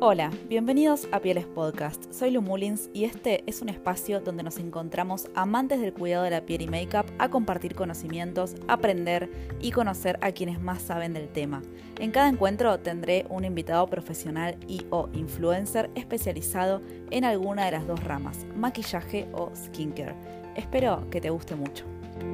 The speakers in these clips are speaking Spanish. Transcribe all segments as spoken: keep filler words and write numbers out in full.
Hola, bienvenidos a Pieles Podcast. Soy Lu Mullins y este es un espacio donde nos encontramos amantes del cuidado de la piel y make-up a compartir conocimientos, aprender y conocer a quienes más saben del tema. En cada encuentro tendré un invitado profesional y o influencer especializado en alguna de las dos ramas, maquillaje o skincare. Espero que te guste mucho.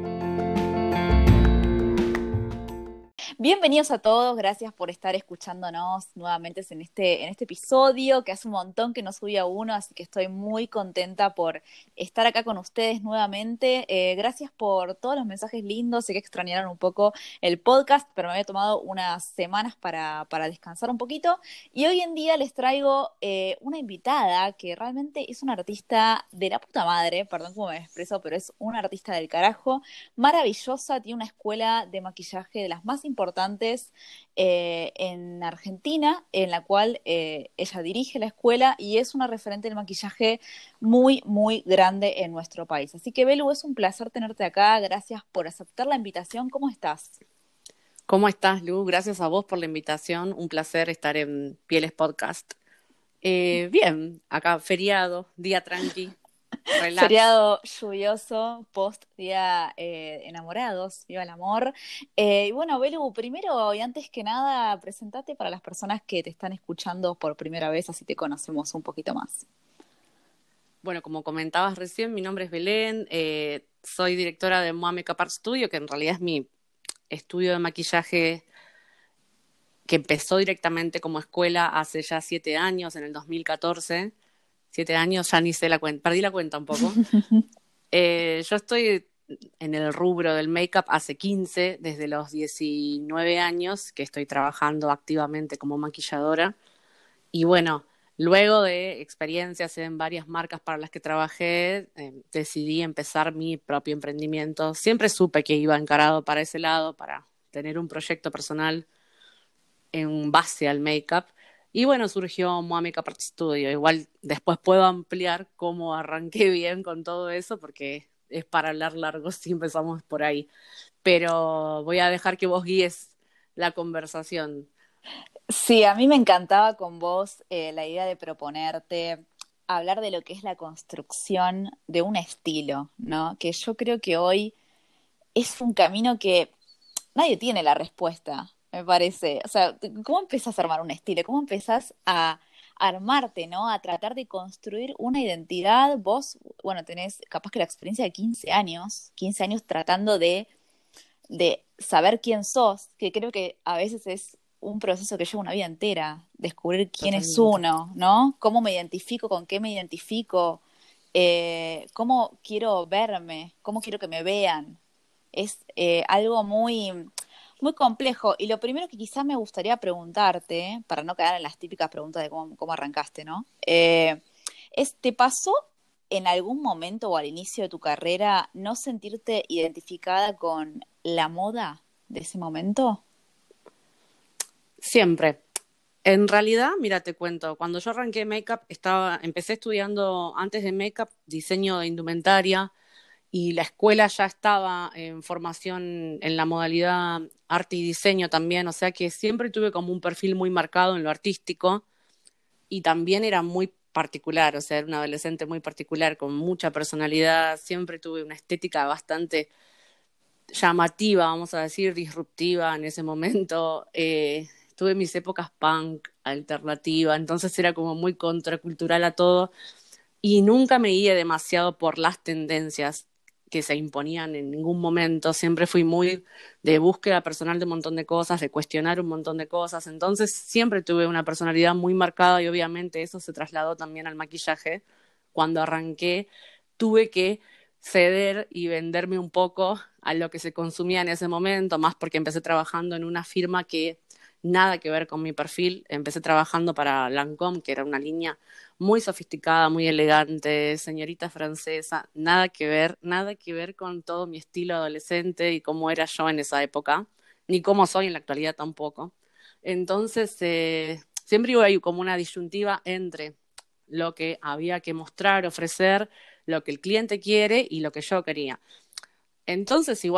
Bienvenidos a todos, gracias por estar escuchándonos nuevamente en este, en este episodio, que hace un montón que no subía uno, así que estoy muy contenta por estar acá con ustedes nuevamente. Eh, gracias por todos los mensajes lindos, sé que extrañaron un poco el podcast, pero me había tomado unas semanas para, para descansar un poquito, y hoy en día les traigo eh, una invitada que realmente es una artista de la puta madre, perdón cómo me expreso, pero es una artista del carajo, maravillosa, tiene una escuela de maquillaje de las más importantes importantes eh, en Argentina, en la cual eh, ella dirige la escuela y es una referente del maquillaje muy, muy grande en nuestro país. Así que, Belu, es un placer tenerte acá. Gracias por aceptar la invitación. ¿Cómo estás? ¿Cómo estás, Lu? Gracias a vos por la invitación. Un placer estar en Pieles Podcast. Eh, bien, acá feriado, día tranqui, relax. Feriado lluvioso, post día eh, enamorados, viva el amor. Eh, y bueno, Belu, primero y antes que nada, presentate para las personas que te están escuchando por primera vez, así te conocemos un poquito más. Bueno, como comentabas recién, mi nombre es Belén, eh, soy directora de M O A Makeup Art Studio, que en realidad es mi estudio de maquillaje que empezó directamente como escuela hace ya siete años, en el dos mil catorce. Siete años, ya ni sé la cuenta, perdí la cuenta un poco. Eh, yo estoy en el rubro del make-up hace quince, desde los diecinueve años que estoy trabajando activamente como maquilladora. Y bueno, luego de experiencias en varias marcas para las que trabajé, eh, decidí empezar mi propio emprendimiento. Siempre supe que iba encarado para ese lado, para tener un proyecto personal en base al make-up. Y bueno, surgió M O A Makeup Art Studio. Igual después puedo ampliar cómo arranqué bien con todo eso, porque es para hablar largo si empezamos por ahí. Pero voy a dejar que vos guíes la conversación. Sí, a mí me encantaba con vos eh, la idea de proponerte hablar de lo que es la construcción de un estilo, ¿no? Que yo creo que hoy es un camino que nadie tiene la respuesta, me parece. O sea, ¿cómo empezás a armar un estilo? ¿Cómo empezás a armarte, ¿no? A tratar de construir una identidad. Vos, bueno, tenés capaz que la experiencia de quince años, quince años tratando de, de saber quién sos, que creo que a veces es un proceso que lleva una vida entera, descubrir quién es Totalmente. uno, ¿no? ¿Cómo me identifico? ¿Con qué me identifico? Eh, ¿cómo quiero verme? ¿Cómo quiero que me vean? Es eh, algo muy, muy complejo. Y lo primero que quizás me gustaría preguntarte, para no quedar en las típicas preguntas de cómo, cómo arrancaste, ¿no? Eh, es, ¿te pasó en algún momento o al inicio de tu carrera no sentirte identificada con la moda de ese momento? Siempre. En realidad, mira, te cuento, cuando yo arranqué make-up, estaba, empecé estudiando antes de make-up diseño de indumentaria, y la escuela ya estaba en formación en la modalidad arte y diseño también, o sea que siempre tuve como un perfil muy marcado en lo artístico, y también era muy particular, o sea, era una adolescente muy particular, con mucha personalidad. Siempre tuve una estética bastante llamativa, vamos a decir, disruptiva en ese momento. Eh, tuve mis épocas punk, alternativa, entonces era como muy contracultural a todo, y nunca me guié demasiado por las tendencias que se imponían en ningún momento. Siempre fui muy de búsqueda personal de un montón de cosas, de cuestionar un montón de cosas. Entonces siempre tuve una personalidad muy marcada, y obviamente eso se trasladó también al maquillaje. Cuando arranqué, tuve que ceder y venderme un poco a lo que se consumía en ese momento, más porque empecé trabajando en una firma que nada que ver con mi perfil. Empecé trabajando para Lancôme, que era una línea muy sofisticada, muy elegante, señorita francesa, nada que ver, nada que ver con todo mi estilo adolescente y cómo era yo en esa época, ni cómo soy en la actualidad tampoco. Entonces, eh, siempre iba ahí como una disyuntiva entre lo que había que mostrar, ofrecer, lo que el cliente quiere y lo que yo quería. Entonces, igual,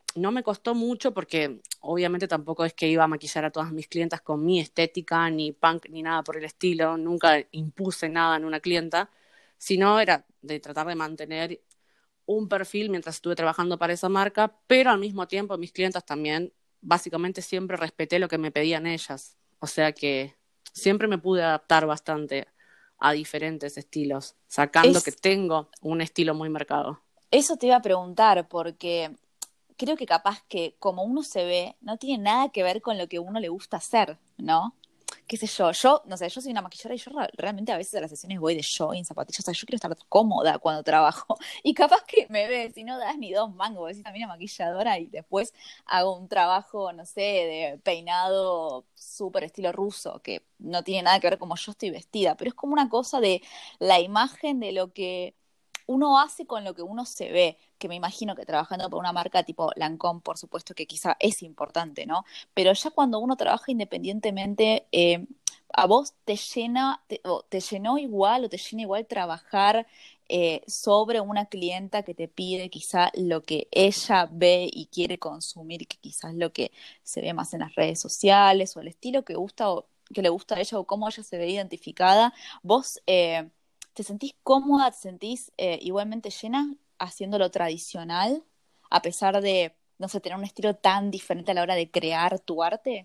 no me costó mucho porque obviamente tampoco es que iba a maquillar a todas mis clientas con mi estética, ni punk, ni nada por el estilo. Nunca impuse nada en una clienta, sino era de tratar de mantener un perfil mientras estuve trabajando para esa marca, pero al mismo tiempo mis clientas también, básicamente siempre respeté lo que me pedían ellas. O sea que siempre me pude adaptar bastante a diferentes estilos, sacando que Es, tengo un estilo muy marcado. eso te iba a preguntar, porque creo que capaz que como uno se ve, no tiene nada que ver con lo que a uno le gusta hacer, ¿no? Qué sé yo, yo, no sé, yo soy una maquilladora y yo re- realmente a veces a las sesiones voy de jogging, zapatillas, o sea, yo quiero estar cómoda cuando trabajo. Y capaz que me ves y no das ni dos mangos, decís también una maquilladora y después hago un trabajo, no sé, de peinado súper estilo ruso, que no tiene nada que ver como yo estoy vestida, pero es como una cosa de la imagen de lo que uno hace con lo que uno se ve, que me imagino que trabajando por una marca tipo Lancôme, por supuesto que quizá es importante, ¿no? Pero ya cuando uno trabaja independientemente, eh, a vos te llena, te, o te llenó igual o te llena igual trabajar eh, sobre una clienta que te pide quizá lo que ella ve y quiere consumir, que quizás lo que se ve más en las redes sociales o el estilo que gusta o que le gusta a ella o cómo ella se ve identificada. Vos eh, ¿te sentís cómoda, te sentís eh, igualmente llena haciendo lo tradicional, a pesar de, no sé, tener un estilo tan diferente a la hora de crear tu arte?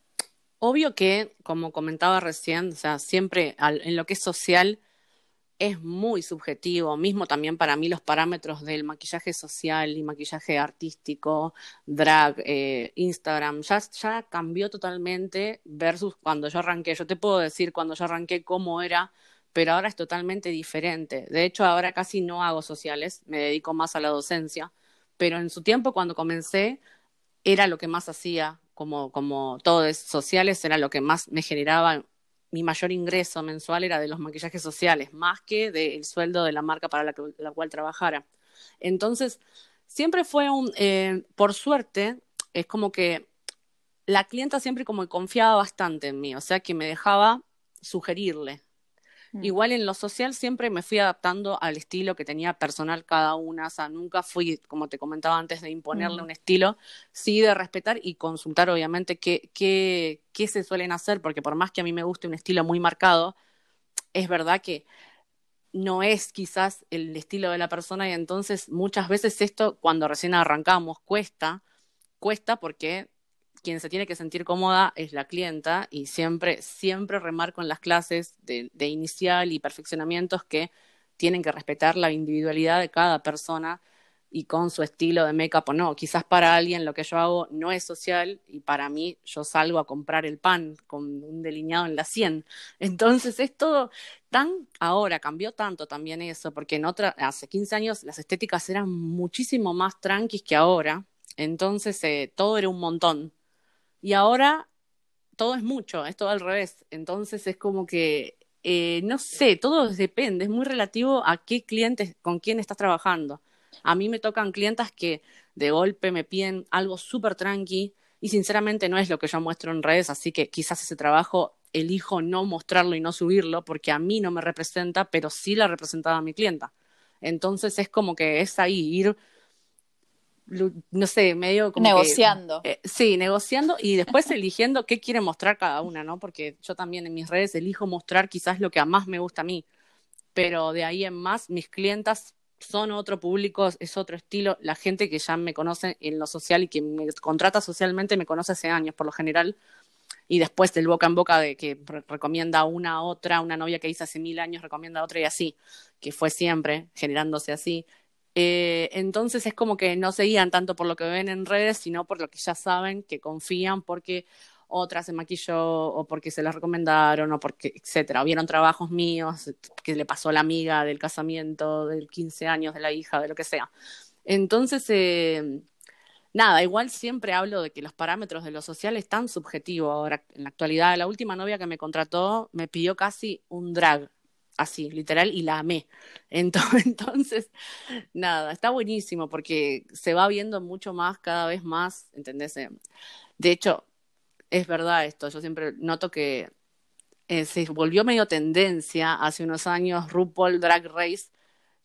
Obvio que, como comentaba recién, o sea, siempre al, en lo que es social es muy subjetivo, mismo también para mí los parámetros del maquillaje social y maquillaje artístico, drag, eh, Instagram, ya, ya cambió totalmente versus cuando yo arranqué. Yo te puedo decir cuando yo arranqué cómo era, pero ahora es totalmente diferente. De hecho, ahora casi no hago sociales, me dedico más a la docencia, pero en su tiempo cuando comencé era lo que más hacía, como, como todo es sociales, era lo que más me generaba. Mi mayor ingreso mensual era de los maquillajes sociales, más que del sueldo de la marca para la, que, la cual trabajara. Entonces, siempre fue un, eh, por suerte, es como que la clienta siempre como que confiaba bastante en mí, o sea que me dejaba sugerirle. Mm. Igual en lo social siempre me fui adaptando al estilo que tenía personal cada una, o sea, nunca fui, como te comentaba antes, de imponerle Mm. un estilo, sí de respetar y consultar obviamente qué, qué, qué se suelen hacer, porque por más que a mí me guste un estilo muy marcado, es verdad que no es quizás el estilo de la persona y entonces muchas veces esto cuando recién arrancamos cuesta, cuesta porque quien se tiene que sentir cómoda es la clienta y siempre, siempre remarco en las clases de, de inicial y perfeccionamientos que tienen que respetar la individualidad de cada persona y con su estilo de make-up o no. Quizás para alguien lo que yo hago no es social y para mí yo salgo a comprar el pan con un delineado en la sien. Entonces es todo tan, ahora cambió tanto también eso, porque en otra, hace quince años las estéticas eran muchísimo más tranquis que ahora, entonces eh, todo era un montón. Y ahora todo es mucho, es todo al revés. Entonces es como que, eh, no sé, todo depende, es muy relativo a qué clientes, con quién estás trabajando. A mí me tocan clientas que de golpe me piden algo súper tranqui y sinceramente no es lo que yo muestro en redes, así que quizás ese trabajo elijo no mostrarlo y no subirlo porque a mí no me representa, pero sí la representaba a mi clienta. Entonces es como que es ahí ir no sé, medio como que, Negociando. eh, sí, negociando y después eligiendo qué quiere mostrar cada una, ¿no? Porque yo también en mis redes elijo mostrar quizás lo que a más me gusta a mí, pero de ahí en más mis clientas son otro público, es otro estilo, la gente que ya me conoce en lo social y que me contrata socialmente me conoce hace años por lo general, y después del boca en boca de que re- recomienda una a otra, una novia que hice hace mil años recomienda a otra y así, que fue siempre generándose así. Eh, entonces es como que no seguían tanto por lo que ven en redes, sino por lo que ya saben, que confían porque otra se maquilló o porque se las recomendaron o porque, etcétera. O vieron trabajos míos que le pasó a la amiga del casamiento, del quince años de la hija, de lo que sea. Entonces, eh, nada, igual siempre hablo de que los parámetros de lo social es tan subjetivo ahora, en la actualidad. La última novia que me contrató me pidió casi un drag, así, literal, y la amé. Ento- Entonces, nada, está buenísimo porque se va viendo mucho más, cada vez más, ¿entendés? Eh, De hecho, es verdad esto, yo siempre noto que eh, se volvió medio tendencia hace unos años RuPaul Drag Race.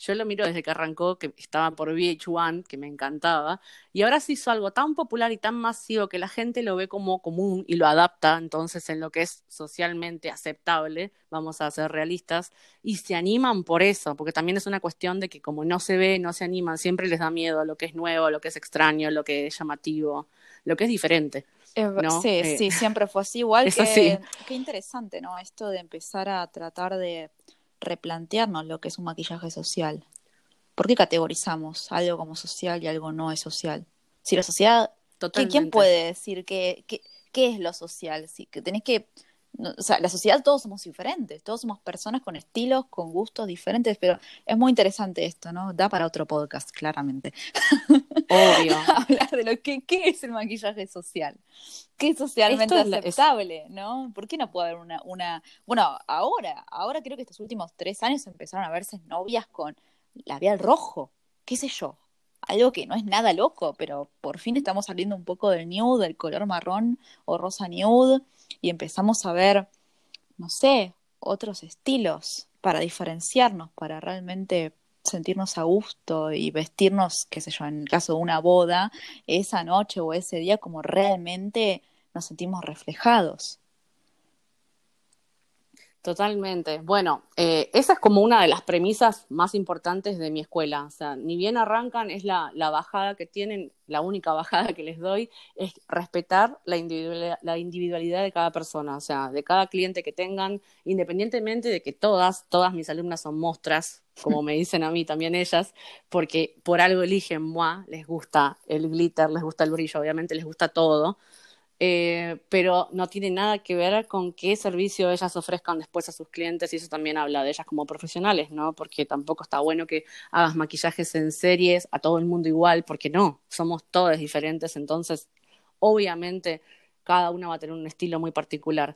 yo lo miro desde que arrancó, que estaba por V H uno, que me encantaba, y ahora se hizo algo tan popular y tan masivo que la gente lo ve como común y lo adapta, entonces, en lo que es socialmente aceptable, vamos a ser realistas, y se animan por eso, porque también es una cuestión de que como no se ve, no se animan, siempre les da miedo a lo que es nuevo, a lo que es extraño, a lo que es llamativo, lo que es diferente, Es ver- ¿no? sí, Eh, sí, siempre fue así. Igual es así. que, qué interesante, ¿no? Esto de empezar a tratar de replantearnos lo que es un maquillaje social. ¿Por qué categorizamos algo como social y algo no es social? Si la sociedad, ¿qui- ¿quién Totalmente. puede decir qué, qué, qué es lo social? Si, que tenés que, no, o sea, la sociedad todos somos diferentes, todos somos personas con estilos, con gustos diferentes, pero es muy interesante esto, ¿no? Da para otro podcast, claramente. Obvio. Hablar de lo que qué es el maquillaje social, qué es Esto socialmente es, la- es aceptable, ¿no? ¿Por qué no puede haber una, una, bueno, ahora, ahora creo que estos últimos tres años empezaron a verse novias con labial rojo, qué sé yo, algo que no es nada loco, pero por fin estamos saliendo un poco del nude, del color marrón o rosa nude, y empezamos a ver, no sé, otros estilos para diferenciarnos, para realmente sentirnos a gusto y vestirnos, qué sé yo, en el caso de una boda, esa noche o ese día como realmente nos sentimos reflejados. Totalmente. Bueno, eh, esa es como una de las premisas más importantes de mi escuela. O sea, ni bien arrancan, es la, la bajada que tienen, la única bajada que les doy, es respetar la individualidad, la individualidad de cada persona, o sea, de cada cliente que tengan, independientemente de que todas, todas mis alumnas son mostras, como me dicen a mí también ellas, porque por algo eligen moi, les gusta el glitter, les gusta el brillo, obviamente les gusta todo. Eh, pero no tiene nada que ver con qué servicio ellas ofrezcan después a sus clientes y eso también habla de ellas como profesionales, ¿no? Porque tampoco está bueno que hagas maquillajes en series a todo el mundo igual, porque no, somos todos diferentes, entonces obviamente cada una va a tener un estilo muy particular,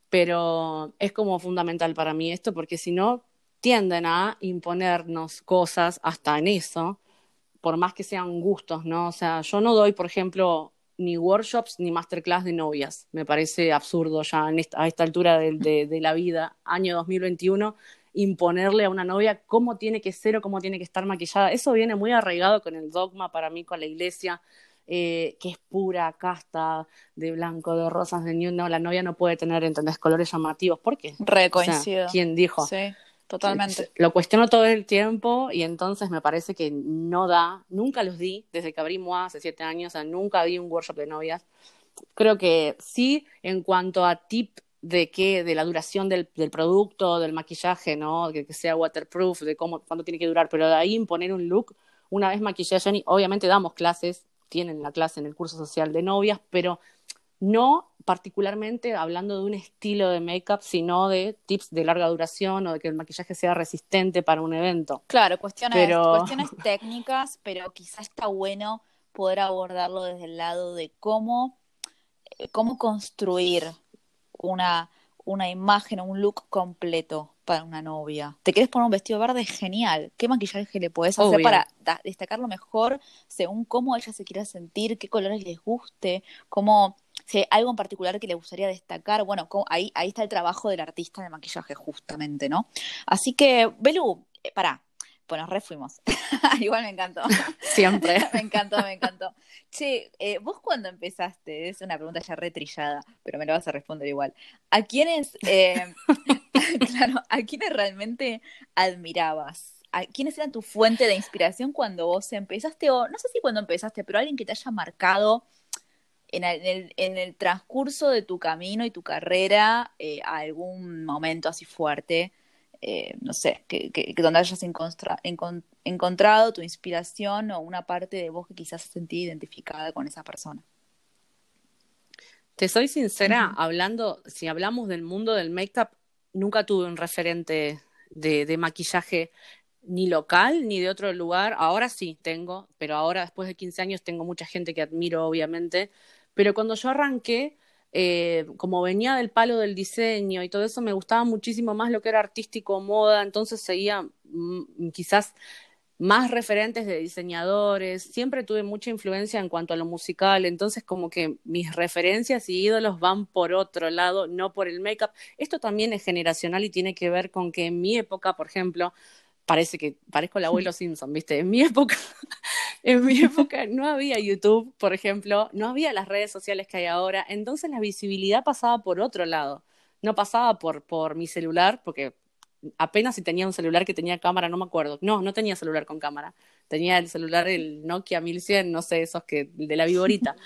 pero es como fundamental para mí esto porque si no tienden a imponernos cosas hasta en eso por más que sean gustos, ¿no? O sea, yo no doy, por ejemplo, ni workshops ni masterclass de novias. Me parece absurdo ya en esta, a esta altura de, de, de la vida, año dos mil veintiuno, imponerle a una novia cómo tiene que ser o cómo tiene que estar maquillada. Eso viene muy arraigado con el dogma para mí, con la iglesia, eh, que es pura, casta, de blanco, de rosas, de nude. No, la novia no puede tener, ¿entendés? Colores llamativos. ¿Por qué? Re O sea, coincido, ¿quién dijo? sí, totalmente. Lo cuestiono todo el tiempo y entonces me parece que no da, nunca los di, desde que abrí MOA hace siete años, o sea, nunca di un workshop de novias. Creo que sí, en cuanto a tip de qué, de la duración del, del producto, del maquillaje, ¿no? Que, que sea waterproof, de cómo, cuánto tiene que durar, pero de ahí imponer un look, una vez maquillé a Jenny, obviamente damos clases, tienen la clase en el curso social de novias, pero no particularmente hablando de un estilo de make-up, sino de tips de larga duración o de que el maquillaje sea resistente para un evento. Claro, cuestiones, Pero cuestiones técnicas, pero quizá está bueno poder abordarlo desde el lado de cómo, eh, cómo construir una, una imagen o un look completo para una novia. ¿Te quieres poner un vestido verde? Genial. ¿Qué maquillaje le podés hacer obvio, para da- destacarlo mejor según cómo ella se quiera sentir, qué colores les guste, cómo, si hay algo en particular que le gustaría destacar? Bueno, cómo- ahí, ahí está el trabajo del artista de maquillaje justamente, ¿no? Así que, Belu, eh, pará. Bueno, refuimos. Igual me encantó. siempre. Me encantó, me encantó. Che, eh, vos cuando empezaste, es una pregunta ya retrillada, pero me la vas a responder igual. ¿A quiénes, eh, claro, a quiénes realmente admirabas? ¿A quiénes eran tu fuente de inspiración cuando vos empezaste? O no sé si cuando empezaste, pero alguien que te haya marcado en el, en el, en el transcurso de tu camino y tu carrera, eh, a algún momento así fuerte, eh, no sé, que, que, que donde hayas enconstra- encon- encontrado tu inspiración o una parte de vos que quizás se sentí identificada con esa persona. Te soy sincera, Ujú. hablando, si hablamos del mundo del make-up, nunca tuve un referente de, de maquillaje ni local ni de otro lugar. Ahora sí tengo, pero ahora después de quince años tengo mucha gente que admiro, obviamente. Pero cuando yo arranqué, eh, como venía del palo del diseño y todo eso, me gustaba muchísimo más lo que era artístico, moda, entonces seguía mm, quizás más referentes de diseñadores, siempre tuve mucha influencia en cuanto a lo musical, entonces como que mis referencias y ídolos van por otro lado, no por el make-up. Esto también es generacional y tiene que ver con que en mi época, por ejemplo, parece que parezco el abuelo Simpson, ¿viste? En mi época, en mi época no había YouTube, por ejemplo, no había las redes sociales que hay ahora, entonces la visibilidad pasaba por otro lado, no pasaba por, por mi celular, porque apenas si tenía un celular que tenía cámara, no me acuerdo, no, no tenía celular con cámara, tenía el celular, el Nokia mil cien, no sé, esos que, de la viborita.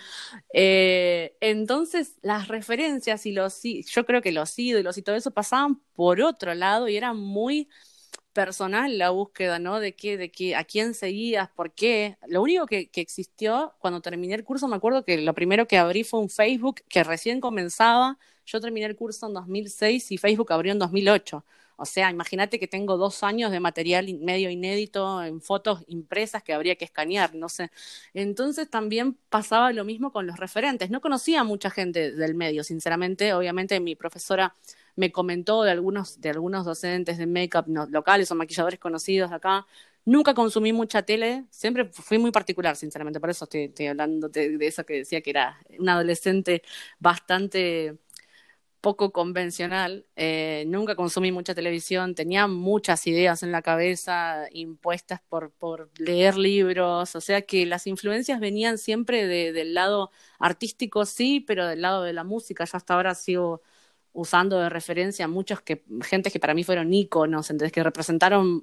Eh, entonces, las referencias y los, yo creo que los ídolos y todo eso pasaban por otro lado y era muy personal la búsqueda, ¿no? De qué, de qué, a quién seguías, por qué. Lo único que, que existió cuando terminé el curso, me acuerdo que lo primero que abrí fue un Facebook que recién comenzaba. Yo terminé el curso en dos mil seis y Facebook abrió en dos mil ocho. O sea, imagínate que tengo dos años de material medio inédito en fotos impresas que habría que escanear, no sé. Entonces también pasaba lo mismo con los referentes. No conocía a mucha gente del medio, sinceramente. Obviamente mi profesora me comentó de algunos, de algunos docentes de make-up no, locales o maquilladores conocidos acá. Nunca consumí mucha tele, siempre fui muy particular, sinceramente. Por eso estoy, estoy hablando de, de eso que decía que era un adolescente bastante poco convencional, eh, nunca consumí mucha televisión, tenía muchas ideas en la cabeza impuestas por, por leer libros, o sea que las influencias venían siempre de, del lado artístico, sí, pero del lado de la música. Yo hasta ahora sigo usando de referencia a muchos que, gente que para mí fueron íconos, entonces que representaron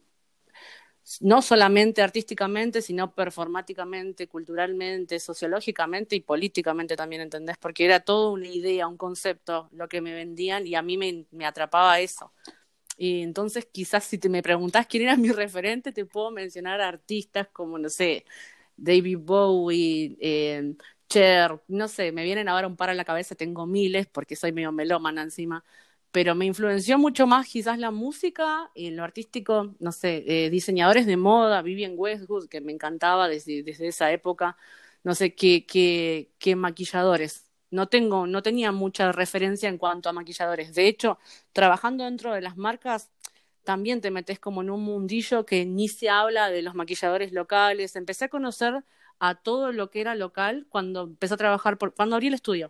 no solamente artísticamente, sino performáticamente, culturalmente, sociológicamente y políticamente también, ¿entendés? Porque era toda una idea, un concepto, lo que me vendían y a mí me, me atrapaba eso. Y entonces quizás si te me preguntás quién era mi referente, te puedo mencionar artistas como, no sé, David Bowie, eh, Cher, no sé, me vienen ahora un par a la cabeza, tengo miles porque soy medio melómana encima, pero me influenció mucho más quizás la música y lo artístico, no sé, eh, diseñadores de moda, Vivienne Westwood, que me encantaba desde, desde esa época, no sé, qué, qué, qué maquilladores. No tengo, no tenía mucha referencia en cuanto a maquilladores. De hecho, trabajando dentro de las marcas, también te metes como en un mundillo que ni se habla de los maquilladores locales. Empecé a conocer a todo lo que era local cuando empecé a trabajar, por, cuando abrí el estudio.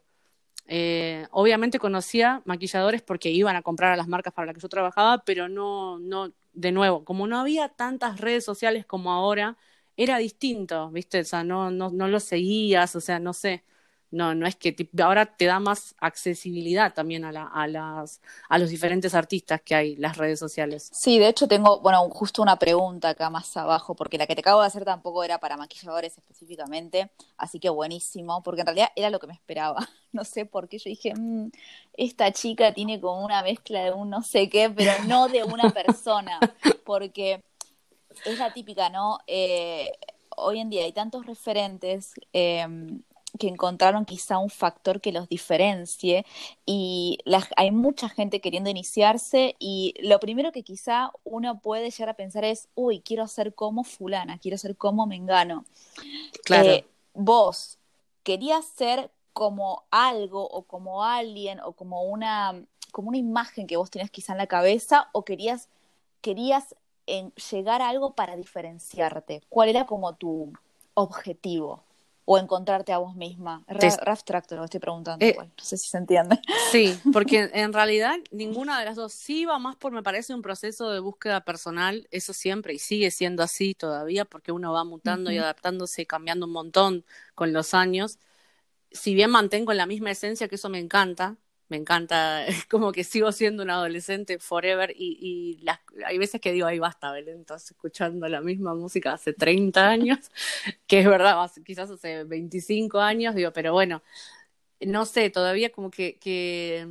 Eh, obviamente conocía maquilladores porque iban a comprar a las marcas para las que yo trabajaba, pero no, no, de nuevo, como no había tantas redes sociales como ahora, era distinto, ¿viste? O sea, no, no, no lo seguías, o sea, no sé. No, no es que te, ahora te da más accesibilidad también a, la, a, las, a los diferentes artistas que hay, las redes sociales. Sí, de hecho tengo, bueno, justo una pregunta acá más abajo, porque la que te acabo de hacer tampoco era para maquilladores específicamente, así que buenísimo, porque en realidad era lo que me esperaba. No sé por qué yo dije, mmm, esta chica tiene como una mezcla de un no sé qué, pero no de una persona, porque es la típica, ¿no? Eh, hoy en día hay tantos referentes eh, que encontraron quizá un factor que los diferencie y la, hay mucha gente queriendo iniciarse y lo primero que quizá uno puede llegar a pensar es, uy, quiero ser como fulana, quiero ser como Mengano. Claro. Eh, vos querías ser como algo o como alguien o como una, como una imagen que vos tenías quizá en la cabeza o querías, querías en llegar a algo para diferenciarte. ¿Cuál era como tu objetivo? O encontrarte a vos misma. Te, Re, re abstracto lo que estoy preguntando eh, igual. No sé si se entiende. Sí, porque en realidad ninguna de las dos sí va más por, me parece, un proceso de búsqueda personal, eso siempre, y sigue siendo así todavía, porque uno va mutando y Uh-huh. adaptándose y cambiando un montón con los años. Si bien mantengo la misma esencia, que eso me encanta, me encanta, es como que sigo siendo una adolescente forever, y, y las, hay veces que digo, ay, basta, Belén, estás escuchando la misma música hace treinta años, que es verdad, quizás hace veinticinco años, digo, pero bueno, no sé, todavía como que, que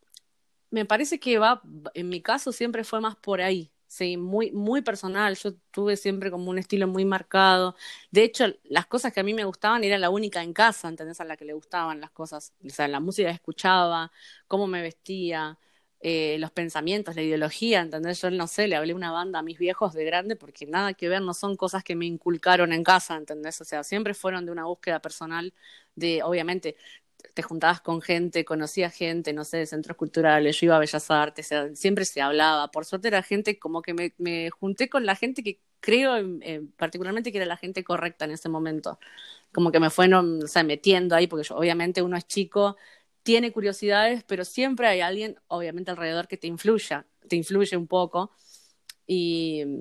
me parece que va, en mi caso siempre fue más por ahí, sí, muy, muy personal. Yo tuve siempre como un estilo muy marcado. De hecho, las cosas que a mí me gustaban era la única en casa, ¿entendés? A la que le gustaban las cosas. O sea, la música que escuchaba, cómo me vestía, eh, los pensamientos, la ideología, ¿entendés? Yo no sé, le hablé a una banda a mis viejos de grande porque nada que ver, no son cosas que me inculcaron en casa, ¿entendés? O sea, siempre fueron de una búsqueda personal de, obviamente, te juntabas con gente, conocías gente, no sé, de centros culturales, yo iba a Bellas Artes, siempre se hablaba. Por suerte era gente, como que me, me junté con la gente que creo eh, particularmente que era la gente correcta en ese momento. Como que me fueron, o sea, metiendo ahí, porque yo, obviamente uno es chico, tiene curiosidades, pero siempre hay alguien, obviamente alrededor, que te influya, te influye un poco. Y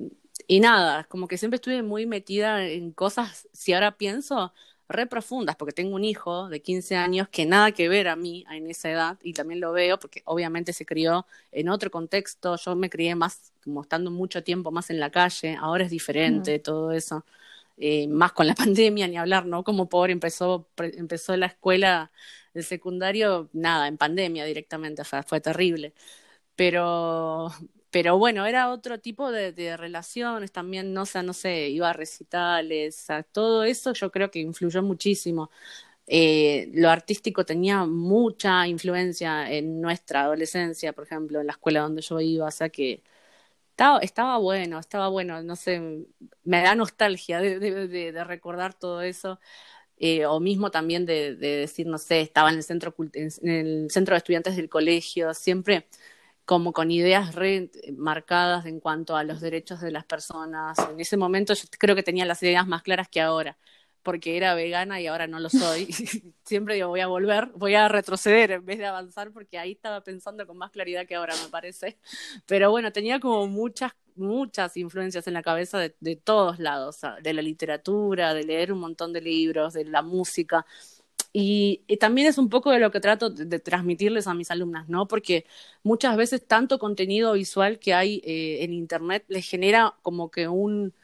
y nada, como que siempre estuve muy metida en cosas, si ahora pienso, re profundas, porque tengo un hijo de quince años que nada que ver a mí en esa edad, y también lo veo porque obviamente se crió en otro contexto, yo me crié más como estando mucho tiempo más en la calle, ahora es Mm. diferente todo eso, eh, más con la pandemia, ni hablar, ¿no? Como pobre empezó, pre- empezó la escuela, el secundario, nada, en pandemia directamente, o sea, fue terrible. Pero, pero bueno, era otro tipo de, de relaciones también, no sé, no sé, iba a recitales, o sea, todo eso yo creo que influyó muchísimo. Eh, lo artístico tenía mucha influencia en nuestra adolescencia, por ejemplo, en la escuela donde yo iba, o sea que estaba, estaba bueno, estaba bueno, no sé, me da nostalgia de, de, de, de recordar todo eso. Eh, o mismo también de, de decir, no sé, estaba en el centro cult- en el centro de estudiantes del colegio, siempre como con ideas re marcadas en cuanto a los derechos de las personas. En ese momento yo creo que tenía las ideas más claras que ahora, porque era vegana y ahora no lo soy. Siempre digo, voy a volver, voy a retroceder en vez de avanzar, porque ahí estaba pensando con más claridad que ahora, me parece. Pero bueno, tenía como muchas, muchas influencias en la cabeza de, de todos lados, o sea, de la literatura, de leer un montón de libros, de la música. Y, y también es un poco de lo que trato de, de transmitirles a mis alumnas, ¿no? Porque muchas veces tanto contenido visual que hay eh, en Internet les genera como que un,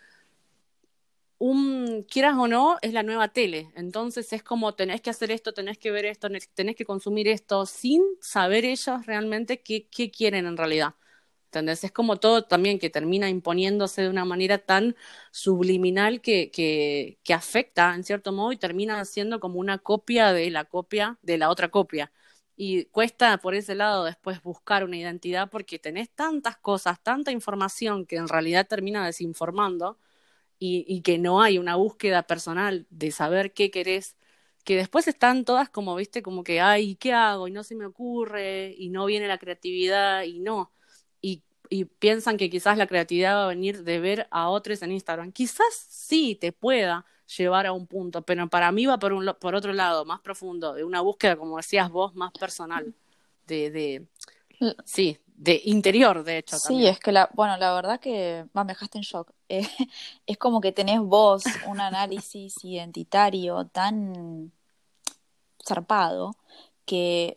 un, quieras o no, es la nueva tele. Entonces es como tenés que hacer esto, tenés que ver esto, tenés que consumir esto, sin saber ellos realmente qué, qué quieren en realidad. ¿Entendés? Es como todo también que termina imponiéndose de una manera tan subliminal que, que, que afecta en cierto modo y termina siendo como una copia de la copia de la otra copia. Y cuesta por ese lado después buscar una identidad porque tenés tantas cosas, tanta información que en realidad termina desinformando y, y que no hay una búsqueda personal de saber qué querés, que después están todas como, viste, como que, ay, ¿qué hago? Y no se me ocurre, y no viene la creatividad, y no. Y, y piensan que quizás la creatividad va a venir de ver a otros en Instagram. Quizás sí te pueda llevar a un punto, pero para mí va por, un, por otro lado, más profundo, de una búsqueda, como decías vos, más personal, de, de L- sí, de interior, de hecho, Sí, también. es que la, bueno, la verdad que va, me dejaste en shock. Eh, es como que tenés vos un análisis identitario tan zarpado que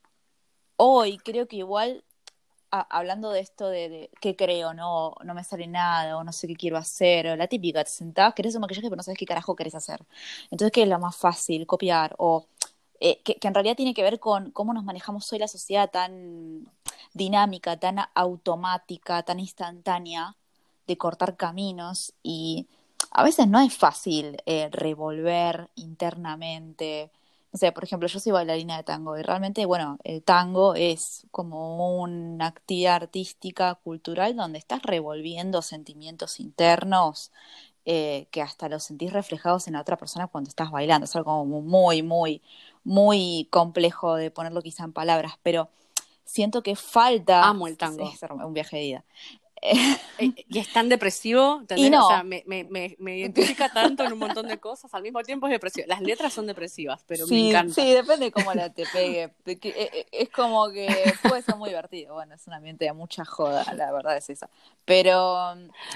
hoy creo que igual, a- hablando de esto de, de qué creo, no, no me sale nada, o no sé qué quiero hacer, o la típica, te sentás, querés un maquillaje pero no sabes qué carajo querés hacer. Entonces, ¿qué es lo más fácil? Copiar, o eh, que, que en realidad tiene que ver con cómo nos manejamos hoy la sociedad tan dinámica, tan automática, tan instantánea, de cortar caminos, y a veces no es fácil eh, revolver internamente. No sé, por ejemplo, yo soy bailarina de tango y realmente, bueno, el tango es como una actividad artística, cultural, donde estás revolviendo sentimientos internos eh, que hasta los sentís reflejados en la otra persona cuando estás bailando. Es algo como muy, muy, muy complejo de ponerlo quizá en palabras, pero siento que falta, Amo el es, tango. es un viaje de ida. eh, y es tan depresivo, Y ¿entendés? O sea, no, me, me, me, me identifica tanto en un montón de cosas, al mismo tiempo es depresivo. Las letras son depresivas, pero me sí, encanta. sí, depende de cómo la te pegue. De que, eh, eh, es como que puede ser muy divertido. Bueno, es un ambiente de mucha joda, la verdad es esa. Pero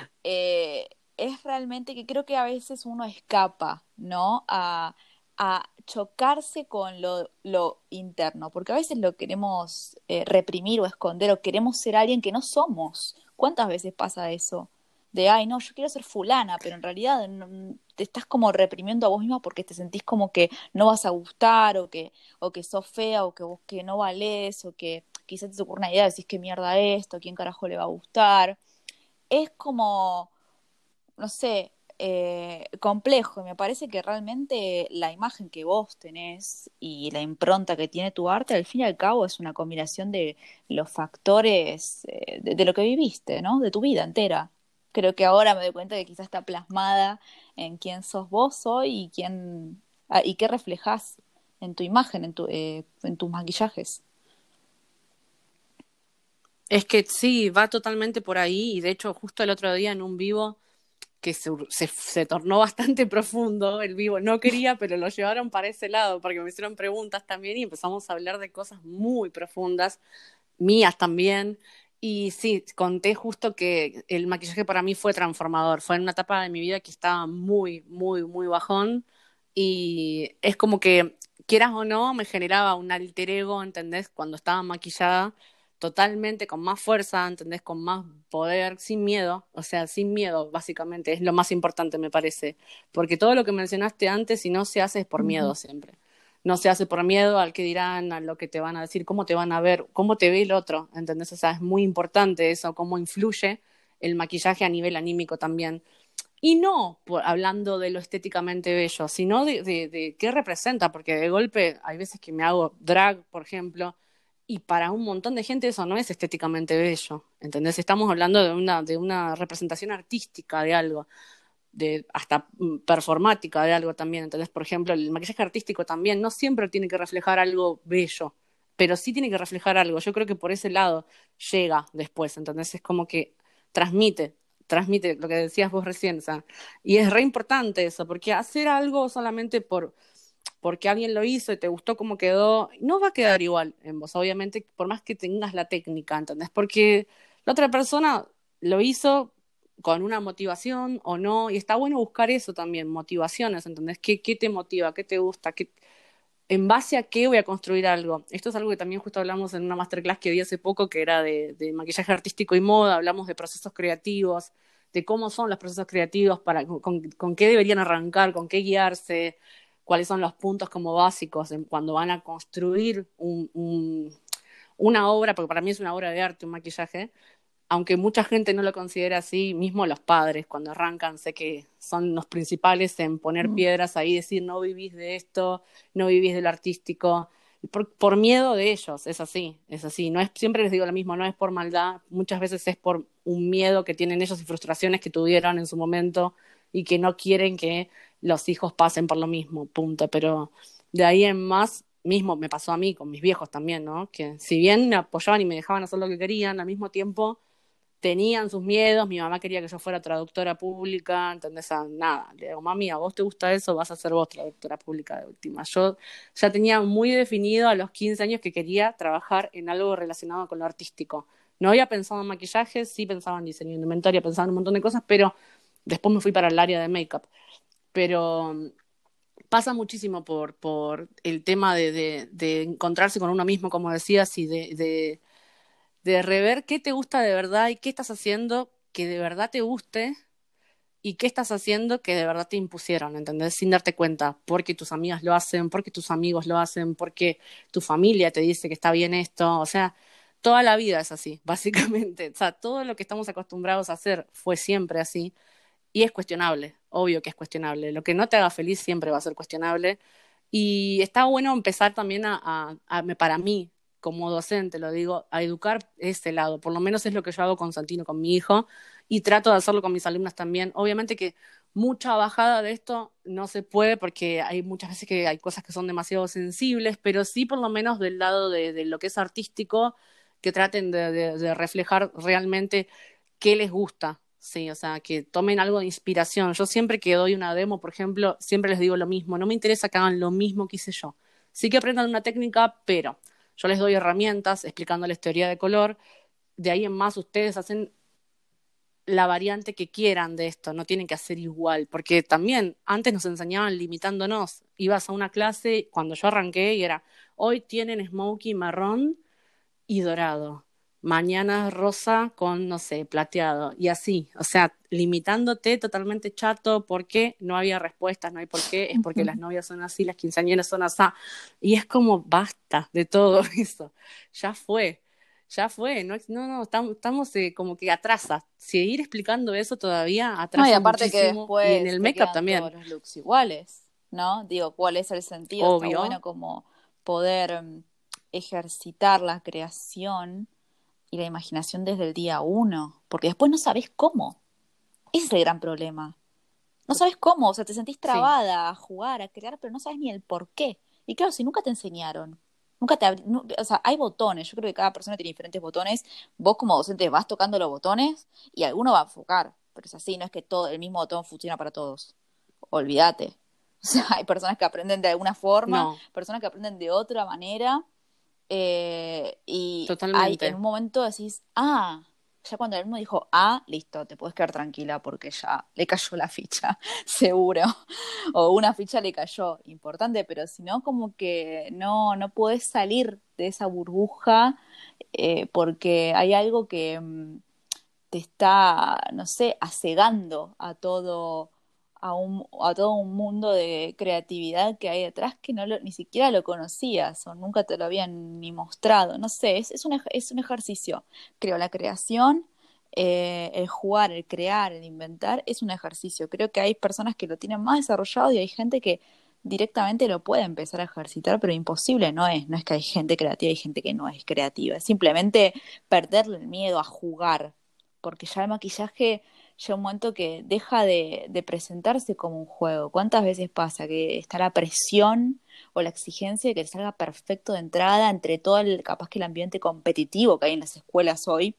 eh, es realmente que creo que a veces uno escapa, ¿no? A, a chocarse con lo, lo interno, porque a veces lo queremos eh, reprimir o esconder, o queremos ser alguien que no somos. ¿Cuántas veces pasa eso? De, ay, no, yo quiero ser fulana, pero en realidad no- te estás como reprimiendo a vos misma porque te sentís como que no vas a gustar, o que, o que sos fea, o que vos que no valés, o que quizás te ocurre una idea, decís qué mierda esto, quién carajo le va a gustar. Es como, no sé, eh, complejo, y me parece que realmente la imagen que vos tenés y la impronta que tiene tu arte, al fin y al cabo, es una combinación de los factores eh, de, de lo que viviste, ¿no? De tu vida entera. Creo que ahora me doy cuenta que quizás está plasmada en quién sos vos hoy y quién ah, y qué reflejás en tu imagen, en tu, eh, en tus maquillajes. Es que sí, va totalmente por ahí y de hecho justo el otro día en un vivo que se, se, se tornó bastante profundo el vivo, no quería, pero lo llevaron para ese lado porque me hicieron preguntas también y empezamos a hablar de cosas muy profundas mías también, Y sí, conté justo que el maquillaje para mí fue transformador. Fue en una etapa de mi vida que estaba muy, muy, muy bajón. Y es como que, quieras o no, me generaba un alter ego, ¿entendés? Cuando estaba maquillada, totalmente con más fuerza, ¿entendés? Con más poder, sin miedo. O sea, sin miedo, básicamente. Es lo más importante, me parece. Porque todo lo que mencionaste antes, si no se hace, es por Ujú. miedo siempre. No se hace por miedo al que dirán, a lo que te van a decir, cómo te van a ver, cómo te ve el otro, ¿entendés? O sea, es muy importante eso, cómo influye el maquillaje a nivel anímico también. Y no por, hablando de lo estéticamente bello, sino de, de, de qué representa, porque de golpe hay veces que me hago drag, por ejemplo, y para un montón de gente eso no es estéticamente bello, ¿entendés? Estamos hablando de una, de una representación artística de algo, de hasta mm, performática de algo también. Entonces, por ejemplo, el maquillaje artístico también no siempre tiene que reflejar algo bello, pero sí tiene que reflejar algo. Yo creo que por ese lado llega después, entonces es como que transmite, transmite lo que decías vos recién, o sea, y es re importante eso, porque hacer algo solamente por porque alguien lo hizo y te gustó cómo quedó, no va a quedar igual en vos, obviamente, por más que tengas la técnica, ¿entendés? Porque la otra persona lo hizo con una motivación o no, y está bueno buscar eso también, motivaciones, ¿entendés? ¿Qué, qué te motiva? ¿Qué te gusta? ¿Qué, en base a qué voy a construir algo? Esto es algo que también justo hablamos en una masterclass que di hace poco, que era de, de maquillaje artístico y moda, hablamos de procesos creativos, de cómo son los procesos creativos, para, con, con qué deberían arrancar, con qué guiarse, cuáles son los puntos como básicos en, cuando van a construir un, un, una obra, porque para mí es una obra de arte un maquillaje, aunque mucha gente no lo considera así, mismo los padres cuando arrancan sé que son los principales en poner Mm. piedras ahí, decir no vivís de esto, no vivís de lo artístico, por, por miedo de ellos, es así, es así, no es, siempre les digo lo mismo, no es por maldad, muchas veces es por un miedo que tienen ellos y frustraciones que tuvieron en su momento y que no quieren que los hijos pasen por lo mismo, punto, pero de ahí en más mismo me pasó a mí, con mis viejos también, ¿no? Que si bien me apoyaban y me dejaban hacer lo que querían, al mismo tiempo tenían sus miedos, mi mamá quería que yo fuera traductora pública, ¿entendés? A nada, le digo, mami, a vos te gusta eso, vas a ser vos traductora pública de última. Yo ya tenía muy definido a los quince años que quería trabajar en algo relacionado con lo artístico. No había pensado en maquillaje, sí pensaba en diseño de indumentaria, pensaba en un montón de cosas, pero después me fui para el área de make-up. Pero mm, pasa muchísimo por, por el tema de, de, de encontrarse con uno mismo, como decías, y de, de de rever qué te gusta de verdad y qué estás haciendo que de verdad te guste y qué estás haciendo que de verdad te impusieron, ¿entendés? Sin darte cuenta, porque tus amigas lo hacen, porque tus amigos lo hacen, porque tu familia te dice que está bien esto, o sea, toda la vida es así, básicamente. O sea, todo lo que estamos acostumbrados a hacer fue siempre así y es cuestionable, obvio que es cuestionable. Lo que no te haga feliz siempre va a ser cuestionable y está bueno empezar también a, a, a, para mí, como docente, lo digo, a educar ese lado. Por lo menos es lo que yo hago con Santino, con mi hijo, y trato de hacerlo con mis alumnas también. Obviamente que mucha bajada de esto no se puede porque hay muchas veces que hay cosas que son demasiado sensibles, pero sí por lo menos del lado de, de lo que es artístico, que traten de, de, de reflejar realmente qué les gusta. Sí, o sea, que tomen algo de inspiración. Yo siempre que doy una demo, por ejemplo, siempre les digo lo mismo. No me interesa que hagan lo mismo que hice yo. Sí que aprendan una técnica, pero yo les doy herramientas explicándoles teoría de color. De ahí en más ustedes hacen la variante que quieran de esto, no tienen que hacer igual, porque también antes nos enseñaban limitándonos. Ibas a una clase cuando yo arranqué y era, hoy tienen smokey marrón y dorado. Mañana rosa con, no sé, plateado. Y así, o sea, limitándote totalmente chato porque no había respuestas, no hay por qué, es porque las novias son así, las quinceañeras son así. Y es como, basta de todo eso. Ya fue, ya fue. No, no, no estamos, estamos eh, como que atrasa. Seguir explicando eso todavía No, y atrasa aparte que muchísimo. Y en después el te make-up quedan todos también, los looks iguales, ¿no? Digo, ¿cuál es el sentido? Está bueno obvio. como poder mm, ejercitar la creación y la imaginación desde el día uno, porque después no sabes cómo. Ese es el gran problema. No sabes cómo, o sea, te sentís Sí, trabada a jugar, a crear, pero no sabes ni el por qué. Y claro, si nunca te enseñaron, nunca te abri- nu- o sea, hay botones, yo creo que cada persona tiene diferentes botones. Vos como docente vas tocando los botones y alguno va a enfocar, pero es así, no es que todo el mismo botón funciona para todos. Olvídate. O sea, hay personas que aprenden de alguna forma, no, personas que aprenden de otra manera, eh, y, ahí hay, en totalmente. un momento decís, ah, ya cuando el alumno dijo, ah, listo, te puedes quedar tranquila porque ya le cayó la ficha, seguro. O una ficha le cayó, importante, pero si no, como que no, no podés salir de esa burbuja eh, porque hay algo que mm, te está, no sé, acegando a todo, a un, a todo un mundo de creatividad que hay detrás que no lo- ni siquiera lo conocías o nunca te lo habían ni mostrado. No sé, es, es un, ej- es un ejercicio. Creo, la creación, eh, el jugar, el crear, el inventar, es un ejercicio. Creo que hay personas que lo tienen más desarrollado y hay gente que directamente lo puede empezar a ejercitar, pero imposible no es. No es que hay gente creativa y gente que no es creativa. Es simplemente perderle el miedo a jugar, porque ya el maquillaje llega un momento que deja de, de presentarse como un juego. ¿Cuántas veces pasa que está la presión o la exigencia de que te salga perfecto de entrada entre todo el, capaz que el ambiente competitivo que hay en las escuelas hoy?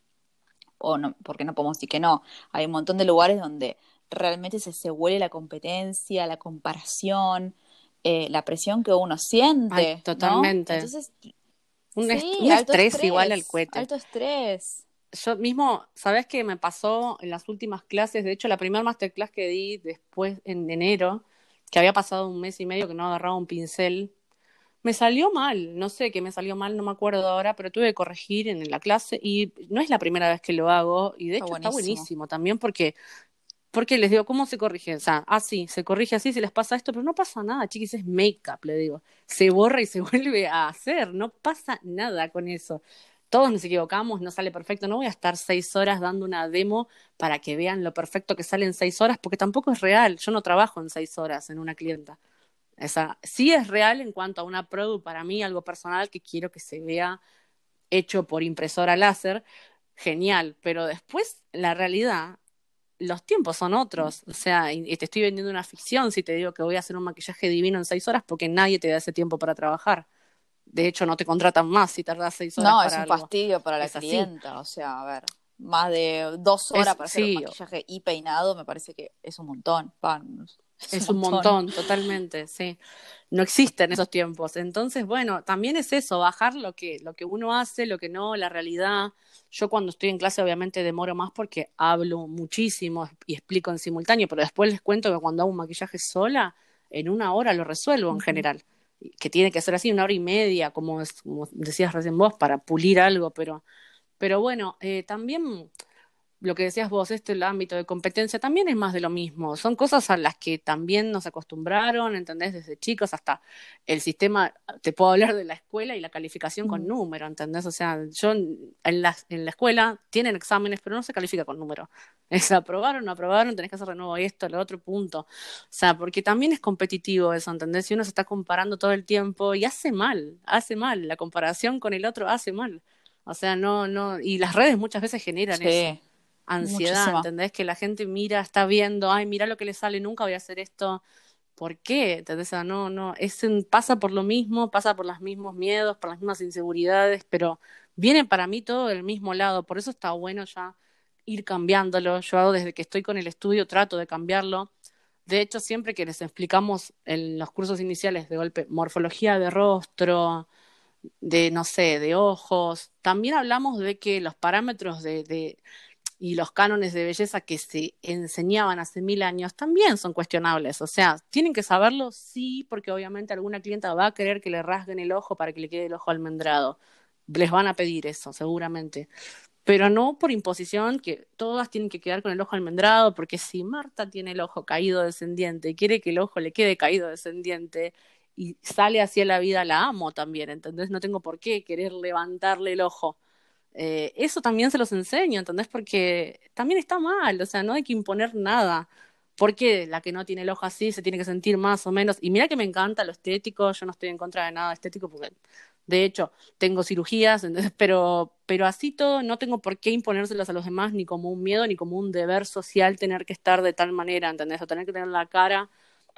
O no, porque no podemos decir que no. Hay un montón de lugares donde realmente se, se huele la competencia, la comparación, eh, la presión que uno Ay, siente, ¿no? totalmente. Entonces, Un, est- sí, un alto estrés igual al estrés, cohete. alto estrés. Yo mismo, ¿sabés qué me pasó en las últimas clases? De hecho, la primera masterclass que di después, en enero, que había pasado un mes y medio que no agarraba un pincel, me salió mal. No sé qué me salió mal, no me acuerdo ahora, pero tuve que corregir en la clase y no es la primera vez que lo hago y de Está hecho está buenísimo. buenísimo también porque porque les digo, ¿cómo se corrige? O sea, ah, sí, se corrige así, se les pasa esto, pero no pasa nada, chiquis, es make-up, le digo. Se borra y se vuelve a hacer, no pasa nada con eso. Todos nos equivocamos, no sale perfecto. No voy a estar seis horas dando una demo para que vean lo perfecto que sale en seis horas, porque tampoco es real. Yo no trabajo en seis horas en una clienta. O sea, sí es real en cuanto a una produ para mí, algo personal que quiero que se vea hecho por impresora láser, genial, pero después la realidad los tiempos son otros. O sea, y, y te estoy vendiendo una ficción si te digo que voy a hacer un maquillaje divino en seis horas porque nadie te da ese tiempo para trabajar. De hecho, no te contratan más si tardas seis horas No, es para un algo. fastidio para la Es así. clienta, o sea, a ver, más de dos horas Es, para hacer sí, maquillaje y peinado me parece que es un montón, pan, es un es un montón. montón, totalmente, sí. No existen esos tiempos. Entonces, bueno, también es eso, bajar lo que, lo que uno hace, lo que no, la realidad. Yo cuando estoy en clase obviamente demoro más porque hablo muchísimo y explico en simultáneo, pero después les cuento que cuando hago un maquillaje sola, en una hora lo resuelvo en Ujú. general. Que tiene que ser así, una hora y media, como, es, como decías recién vos, para pulir algo, pero, pero bueno, eh, también lo que decías vos, este el ámbito de competencia también es más de lo mismo. Son cosas a las que también nos acostumbraron, ¿entendés? Desde chicos hasta el sistema, te puedo hablar de la escuela y la calificación con Mm. número, ¿entendés? O sea, yo en la, en la escuela tienen exámenes, pero no se califica con número. Es aprobaron, no aprobaron, tenés que hacer de nuevo esto, lo otro, punto. O sea, porque también es competitivo eso, ¿entendés? Y uno se está comparando todo el tiempo y hace mal, hace mal. La comparación con el otro hace mal. O sea, no, no, y las redes muchas veces generan eso Sí, ansiedad, muchísima. ¿entendés? Que la gente mira, está viendo, ay, mira lo que le sale, nunca voy a hacer esto. ¿Por qué? ¿Entendés? O sea, no, no, es un- pasa por lo mismo, pasa por los mismos miedos, por las mismas inseguridades, pero viene para mí todo del mismo lado, por eso está bueno ya ir cambiándolo. Yo hago desde que estoy con el estudio, trato de cambiarlo. De hecho, siempre que les explicamos en los cursos iniciales de golpe morfología de rostro, de, no sé, de ojos, también hablamos de que los parámetros de, de y los cánones de belleza que se enseñaban hace mil años también son cuestionables. O sea, tienen que saberlo, sí, porque obviamente alguna clienta va a querer que le rasguen el ojo para que le quede el ojo almendrado. Les van a pedir eso, seguramente. Pero no por imposición, que todas tienen que quedar con el ojo almendrado, porque si Marta tiene el ojo caído descendiente y quiere que el ojo le quede caído descendiente y sale hacia la vida, la amo también, ¿entendés? No tengo por qué querer levantarle el ojo. Eh, eso también se los enseño, ¿entendés? Porque también está mal, o sea, no hay que imponer nada. Porque la que no tiene el ojo así se tiene que sentir más o menos. Y mira que me encanta lo estético, yo no estoy en contra de nada estético, porque de hecho tengo cirugías, ¿entendés? Pero, pero así todo no tengo por qué imponérselas a los demás, ni como un miedo, ni como un deber social tener que estar de tal manera, ¿entendés? O tener que tener la cara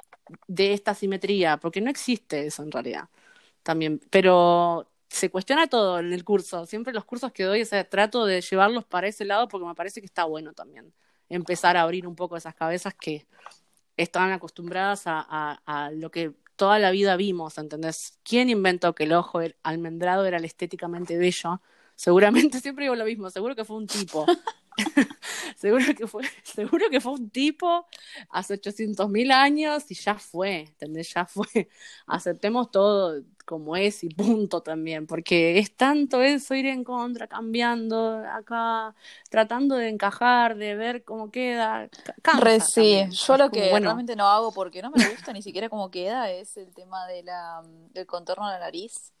de esta simetría, porque no existe eso en realidad también, pero se cuestiona todo en el curso. Siempre los cursos que doy, o sea, trato de llevarlos para ese lado porque me parece que está bueno también empezar a abrir un poco esas cabezas que están acostumbradas a, a, a lo que toda la vida vimos, ¿entendés? ¿Quién inventó que el ojo almendrado era el estéticamente bello? Seguramente, siempre digo lo mismo, seguro que fue un tipo. seguro que fue seguro que fue un tipo hace ochocientos mil años y ya fue, ¿entendés? Ya fue. Aceptemos todo como es y punto también, porque es tanto eso, ir en contra, cambiando acá, tratando de encajar, de ver cómo queda, cansa. Re sí, también. yo Es lo como, que bueno, realmente no hago porque no me gusta ni siquiera cómo queda es el tema de la, del contorno de la nariz.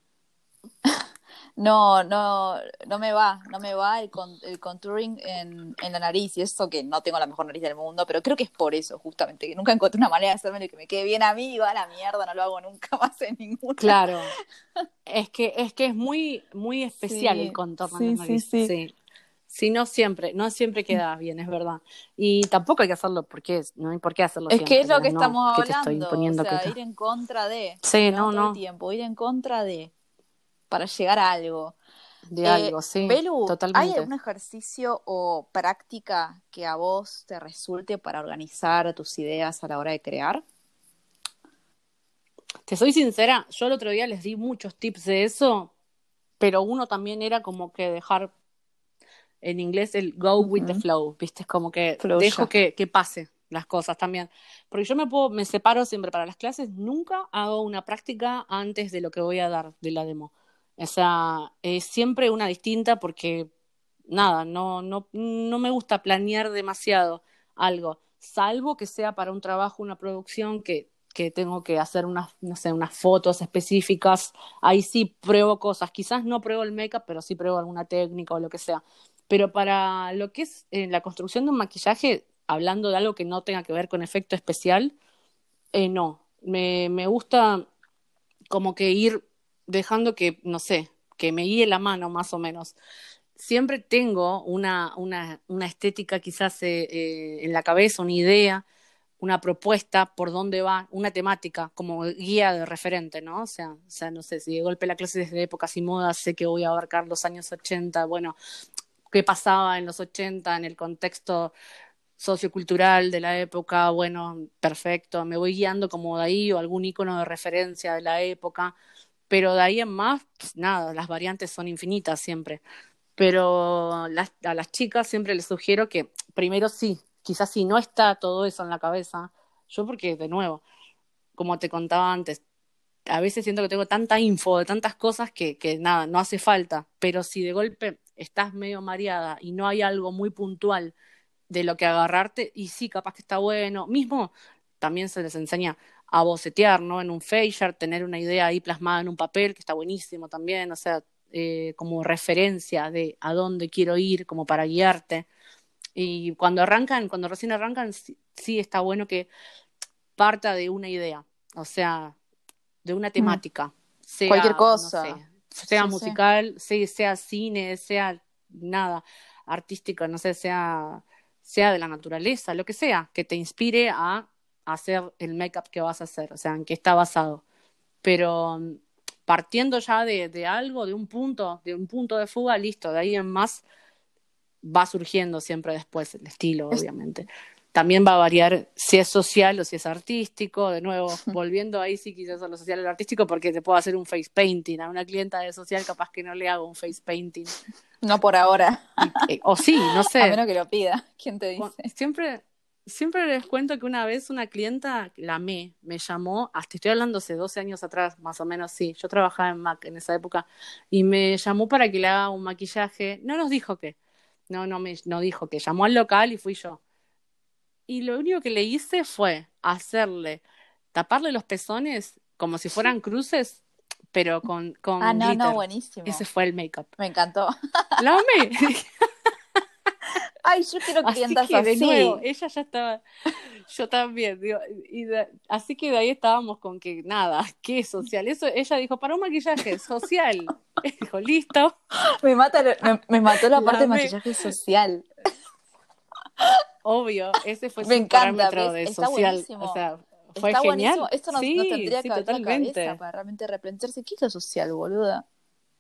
No, no, no me va, no me va el, con, el contouring en, en la nariz y eso que no tengo la mejor nariz del mundo, pero creo que es por eso justamente, que nunca encontré una manera de hacerme que me quede bien a mí y va a la mierda, no lo hago nunca más en ninguna. claro, es que es que es muy muy especial el Sí, contorno en la sí, sí, nariz, sí. sí. Sí, no siempre, no siempre queda bien, es verdad. Y tampoco hay que hacerlo porque no hay por qué hacerlo Es que siempre, es lo digamos, que no, estamos que te estoy hablando, o imponiendo que sea, te... ir en contra de, Sí, ¿no? no, Todo el no, tiempo, ir en contra de, para llegar a algo. de Eh, algo, sí, Belu, ¿hay totalmente. algún ejercicio o práctica que a vos te resulte para organizar tus ideas a la hora de crear? Te soy sincera, yo el otro día les di muchos tips de eso, pero uno también era como que dejar en inglés el go with the Ujú. flow, ¿viste? Es como que dejo Fluya. que, que pase las cosas también. Porque yo me puedo, me separo siempre para las clases, nunca hago una práctica antes de lo que voy a dar de la demo. O sea, es siempre una distinta porque nada, no, no, no me gusta planear demasiado algo, salvo que sea para un trabajo, una producción que, que tengo que hacer unas, no sé, unas fotos específicas. Ahí sí pruebo cosas, quizás no pruebo el make-up, pero sí pruebo alguna técnica o lo que sea. Pero para lo que es eh, la construcción de un maquillaje, hablando de algo que no tenga que ver con efecto especial, eh, no. Me, me gusta como que ir dejando que, no sé, que me guíe la mano más o menos. Siempre tengo una, una, una estética quizás eh, eh, en la cabeza, una idea, una propuesta por dónde va, una temática como guía de referente, ¿no? O sea, o sea, no sé, si de golpe la clase desde épocas y modas, sé que voy a abarcar los años ochenta, bueno, qué pasaba en los ochenta en el contexto sociocultural de la época, bueno, perfecto, me voy guiando como de ahí o algún icono de referencia de la época, pero de ahí en más, pues, nada, las variantes son infinitas siempre. Pero las, a las chicas siempre les sugiero que primero sí, quizás si no está todo eso en la cabeza, yo porque de nuevo, como te contaba antes, a veces siento que tengo tanta info de tantas cosas que, que nada, no hace falta, pero si de golpe estás medio mareada y no hay algo muy puntual de lo que agarrarte, y sí, capaz que está bueno, mismo también se les enseña a bocetear, ¿no? En un facial, tener una idea ahí plasmada en un papel, que está buenísimo también, o sea, eh, como referencia de a dónde quiero ir, como para guiarte. Y cuando arrancan, cuando recién arrancan, sí, sí está bueno que parta de una idea, o sea, de una Mm. temática, Cualquier sea, no cosa. sé, sea Sí, sí. musical, sea, sea cine, sea nada, artística, no sé, sea, sea de la naturaleza, lo que sea, que te inspire a hacer el make-up que vas a hacer, o sea, en qué está basado. Pero mm, partiendo ya de, de algo, de un punto, de un punto de fuga, listo, de ahí en más va surgiendo siempre después el estilo, Es- obviamente. También va a variar si es social o si es artístico. De nuevo, volviendo ahí sí quizás a lo social o lo artístico, porque te puedo hacer un face painting. A una clienta de social capaz que no le hago un face painting. No por ahora. Y, eh, o sí, no A sé. menos que lo pida. ¿Quién te Cu- dice? Siempre, siempre les cuento que una vez una clienta, la amé, me llamó, hasta estoy hablando hace doce años atrás, más o menos, sí. Yo trabajaba en Mac en esa época, y me llamó para que le haga un maquillaje. No nos dijo qué. No, no me no dijo que llamó al local y fui yo. Y lo único que le hice fue hacerle, taparle los pezones como si fueran cruces, pero con, Ah, con no, no, glitter. Ese buenísimo. fue el make-up. Me encantó. La amé. Ay, yo quiero Así clientas que de nuevo, así. ella ya estaba, yo también, digo, y de- así que de ahí estábamos con que nada, ¿qué es social? Eso, ella dijo, para un maquillaje social. Dijo, listo, Me mata, lo- me, me mató la parte la de amé. maquillaje social. Obvio, ese fue Me su encanta, parámetro ¿ves? de Está social, o buenísimo. sea, fue Está buenísimo. genial. Esto nos, nos Sí, tendría sí, que abrir la cabeza totalmente. para realmente replantearse qué es lo social, boluda.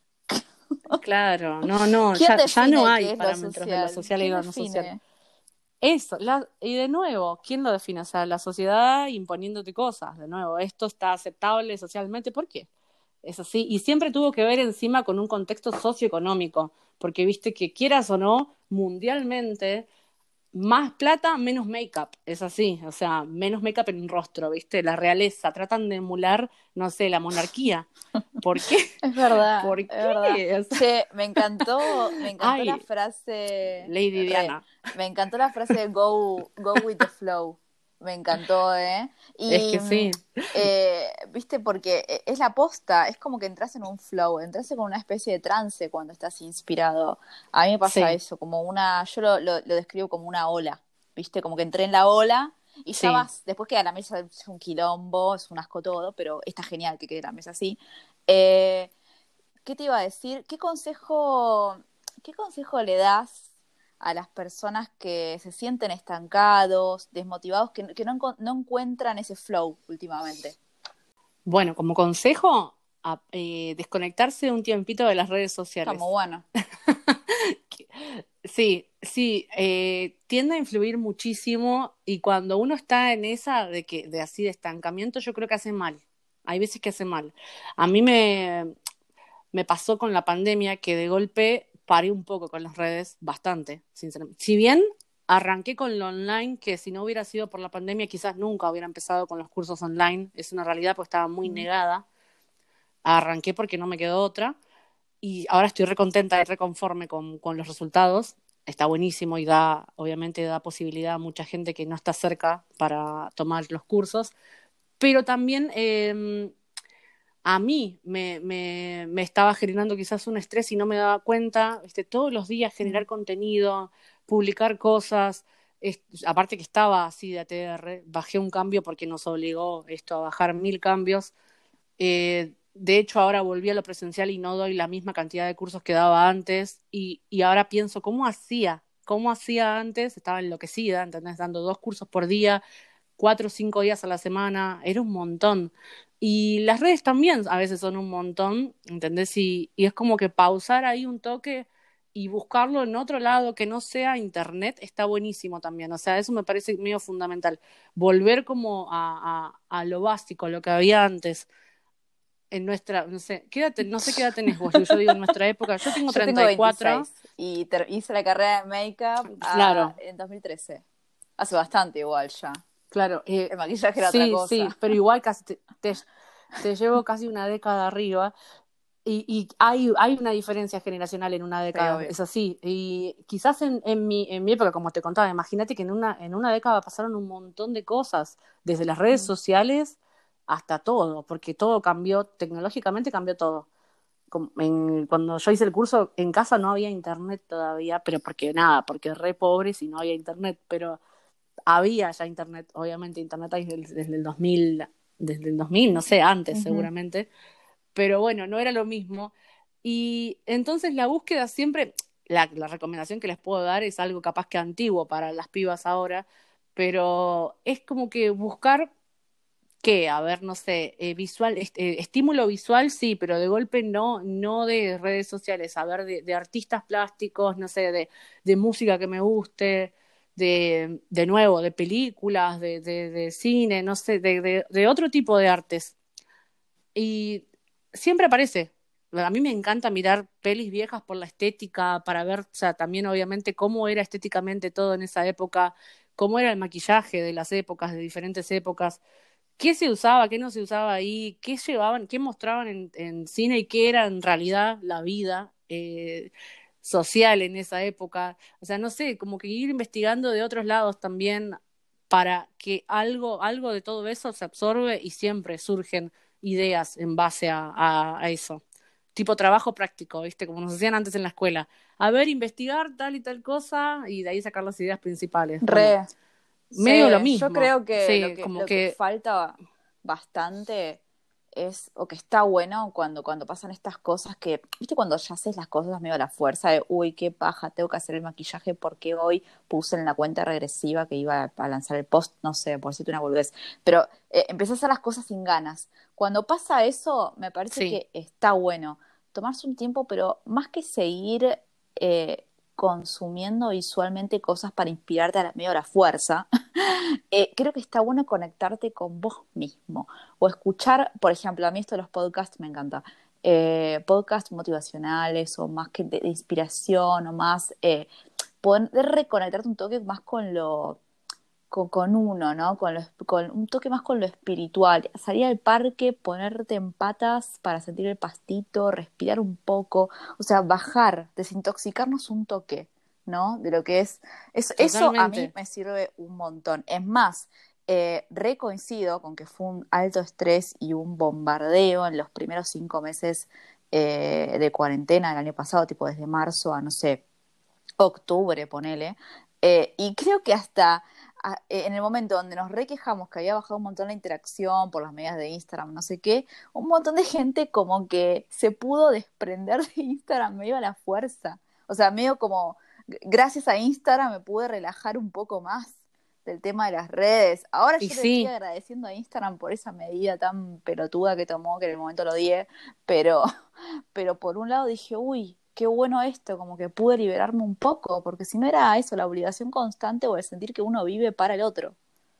Claro, no, no, ¿Quién ya, ya no define hay qué es lo parámetros de lo social? social y ¿Quién lo no social. define? Eso, la, y de nuevo, ¿quién lo define? O sea, la sociedad imponiéndote cosas, de nuevo, esto está aceptable socialmente, ¿por qué? Es así, y siempre tuvo que ver encima con un contexto socioeconómico, porque viste que quieras o no, mundialmente más plata, menos make-up, es así, o sea, menos make-up en un rostro, ¿viste? La realeza, tratan de emular, no sé, la monarquía. ¿Por qué? Es verdad, ¿Por es verdad. qué? O sea, Che, me encantó, me encantó la ay, frase, Lady re, Diana, me encantó la frase de go, go with the flow. Me encantó, ¿eh? es Y, que mm, sí, eh, viste, porque e- es la posta, es como que entras en un flow, entras en una especie de trance cuando estás inspirado. A mí me pasa sí, eso, como una, yo lo, lo, lo describo como una ola, viste, como que entré en la ola y ya sí. vas, después queda la mesa es un quilombo, es un asco todo, pero está genial que quede la mesa así. Eh, ¿Qué te iba a decir? ¿Qué consejo, qué consejo le das a las personas que se sienten estancados, desmotivados, que, que no, enco- no encuentran ese flow últimamente? Bueno, como consejo, a- eh, desconectarse un tiempito de las redes Está muy sociales. bueno. Sí, sí, eh, tiende a influir muchísimo y cuando uno está en esa de que de así de estancamiento, yo creo que hace mal. Hay veces que hace mal. A mí me, me pasó con la pandemia que de golpe paré un poco con las redes, bastante, sinceramente. Si bien arranqué con lo online, que si no hubiera sido por la pandemia, quizás nunca hubiera empezado con los cursos online, es una realidad, pues estaba muy Mm. negada. Arranqué porque no me quedó otra y ahora estoy recontenta y reconforme con, con los resultados. Está buenísimo y da, obviamente, da posibilidad a mucha gente que no está cerca para tomar los cursos, pero también eh, a mí me, me, me estaba generando quizás un estrés y no me daba cuenta, ¿viste? Todos los días Mm. generar contenido, publicar cosas, es- aparte que estaba así de A T R, bajé un cambio porque nos obligó esto a bajar mil cambios. Eh, de hecho, ahora volví a lo presencial y no doy la misma cantidad de cursos que daba antes. Y, y ahora pienso, ¿cómo hacía? ¿Cómo hacía antes? Estaba enloquecida, ¿entendés? Dando dos cursos por día, cuatro o cinco días a la semana. Era un montón. Y las redes también a veces son un montón, ¿entendés? Y, y es como que pausar ahí un toque y buscarlo en otro lado que no sea internet está buenísimo también. O sea, eso me parece medio fundamental. Volver como a, a, a lo básico, a lo que había antes en nuestra, no sé, ¿qué edad te- no sé qué edad tenés vos, Lu, yo digo en nuestra época, yo tengo Yo tengo treinta y cuatro, veintiséis y ter- hice la carrera de make-up ah, claro, en dos mil trece. Hace bastante igual ya. claro, eh, El maquillaje era otra sí, sí, cosa. pero igual casi te, te, te llevo casi una década arriba y, y hay, hay una diferencia generacional en una Sí, década, obvio. es así, y quizás en, en mi, en mi época, como te contaba, imagínate que en una, en una década pasaron un montón de cosas, desde las redes Mm. sociales hasta todo, porque todo cambió, tecnológicamente cambió todo. com- en- cuando yo hice el curso, en casa no había internet todavía, pero porque nada, porque re pobres y no había internet, pero había ya internet, obviamente internet hay desde, desde el dos mil, desde el dos mil, no sé, antes Ujú. seguramente, pero bueno, no era lo mismo. Y entonces la búsqueda siempre, la, la recomendación que les puedo dar es algo capaz que antiguo para las pibas ahora, pero es como que buscar ¿qué? A ver, no sé, eh, visual, est- eh, estímulo visual sí, pero de golpe no, no de redes sociales, a ver, de, de artistas plásticos, no sé, de, de música que me guste, de, de nuevo, de películas, de, de, de cine, no sé, de, de, de otro tipo de artes. Y siempre aparece. A mí me encanta mirar pelis viejas por la estética, para ver, o sea, también obviamente cómo era estéticamente todo en esa época, cómo era el maquillaje de las épocas, de diferentes épocas qué se usaba, qué no se usaba ahí, qué llevaban, qué mostraban en, en cine y qué era en realidad la vida eh, social en esa época. O sea, no sé, como que ir investigando de otros lados también para que algo, algo de todo eso se absorbe y siempre surgen ideas en base a, a, a eso. Tipo trabajo práctico, ¿viste? Como nos hacían antes en la escuela. A ver, investigar tal y tal cosa y de ahí sacar las ideas principales. Bueno, Re, sí, medio lo yo mismo. creo que lo Sí, que como lo que que falta bastante es, o que está bueno cuando, cuando pasan estas cosas que, viste, cuando ya haces las cosas medio a la fuerza de, uy, qué paja, tengo que hacer el maquillaje porque hoy puse en la cuenta regresiva que iba a, a lanzar el post, no sé, por decirte una boludez, pero eh, empecé a hacer las cosas sin ganas. Cuando pasa eso, me parece sí. que está bueno tomarse un tiempo, pero más que seguir... eh, consumiendo visualmente cosas para inspirarte a la medio a la fuerza, eh, creo que está bueno conectarte con vos mismo o escuchar, por ejemplo, a mí esto de los podcasts me encanta, eh, podcasts motivacionales o más que de, de inspiración o más eh, poder reconectarte un toque más con lo con, con uno, ¿no? Con, lo, con un toque más con lo espiritual. Salir al parque, ponerte en patas para sentir el pastito, respirar un poco, o sea, bajar, desintoxicarnos un toque, ¿no? De lo que es, es eso a mí Totalmente. me sirve un montón. Es más, eh, recoincido con que fue un alto estrés y un bombardeo en los primeros cinco meses eh, de cuarentena del año pasado, tipo desde marzo a, no sé, octubre, ponele. Eh, y creo que hasta a- en el momento donde nos requejamos que había bajado un montón la interacción por las medidas de Instagram, no sé qué, un montón de gente como que se pudo desprender de Instagram medio a la fuerza. O sea, medio como, g- gracias a Instagram me pude relajar un poco más del tema de las redes. Ahora Y yo le estoy sí, agradeciendo a Instagram por esa medida tan pelotuda que tomó, que en el momento lo odié, pero pero por un lado dije, uy, qué bueno esto, como que pude liberarme un poco, porque si no era eso, la obligación constante o el sentir que uno vive para el otro.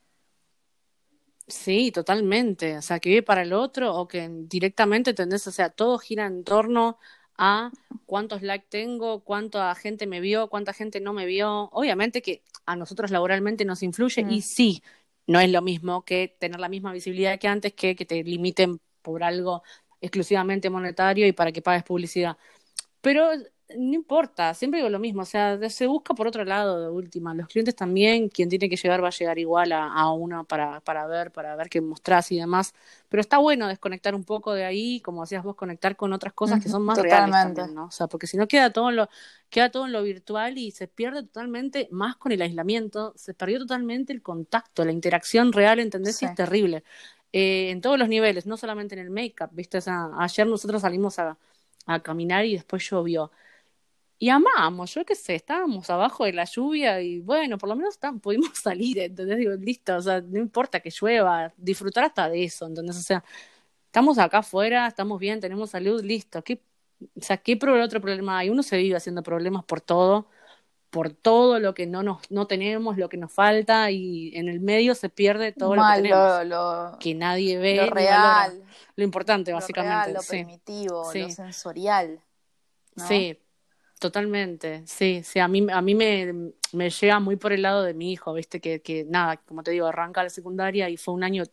sí, totalmente. O sea, que vive para el otro o que directamente, ¿entendés? O sea, todo gira en torno a cuántos likes tengo, cuánta gente me vio, cuánta gente no me vio. Obviamente que a nosotros laboralmente nos influye Mm, y sí, no es lo mismo que tener la misma visibilidad que antes, que que te limiten por algo exclusivamente monetario y para que pagues publicidad. Pero no importa, siempre digo lo mismo, o sea, de- se busca por otro lado de última. Los clientes también, quien tiene que llegar va a llegar igual a, a uno para, para ver, para ver qué mostrás y demás. Pero está bueno desconectar un poco de ahí, como decías vos, conectar con otras cosas que ujú, son más reales totalmente. también, ¿no? O sea, porque si no queda todo en lo, queda todo en lo virtual y se pierde totalmente, más con el aislamiento, se perdió totalmente el contacto, la interacción real, ¿entendés? Y Sí. es terrible. Eh, en todos los niveles, no solamente en el make-up, ¿viste? O sea, ayer nosotros salimos a a caminar y después llovió. Y amamos, yo qué sé, estábamos abajo de la lluvia y bueno, por lo menos tam- pudimos salir, ¿entendés? Digo, listo, o sea, no importa que llueva, disfrutar hasta de eso, ¿entendés? O sea, estamos acá afuera, estamos bien, tenemos salud, listo. ¿Qué, o sea, ¿qué pro- otro problema hay? Uno se vive haciendo problemas por todo, por todo lo que no nos, no tenemos, lo que nos falta, y en el medio se pierde todo lo que Mal, tenemos, lo, lo, que nadie lo ve ni valora. real, Lo importante, lo real, básicamente, lo sí, primitivo, lo sí, sensorial, ¿no? sí. Totalmente, sí, sí, a mí, a mí me, me llega muy por el lado de mi hijo, viste, que, que nada, como te digo, arranca la secundaria y fue un año,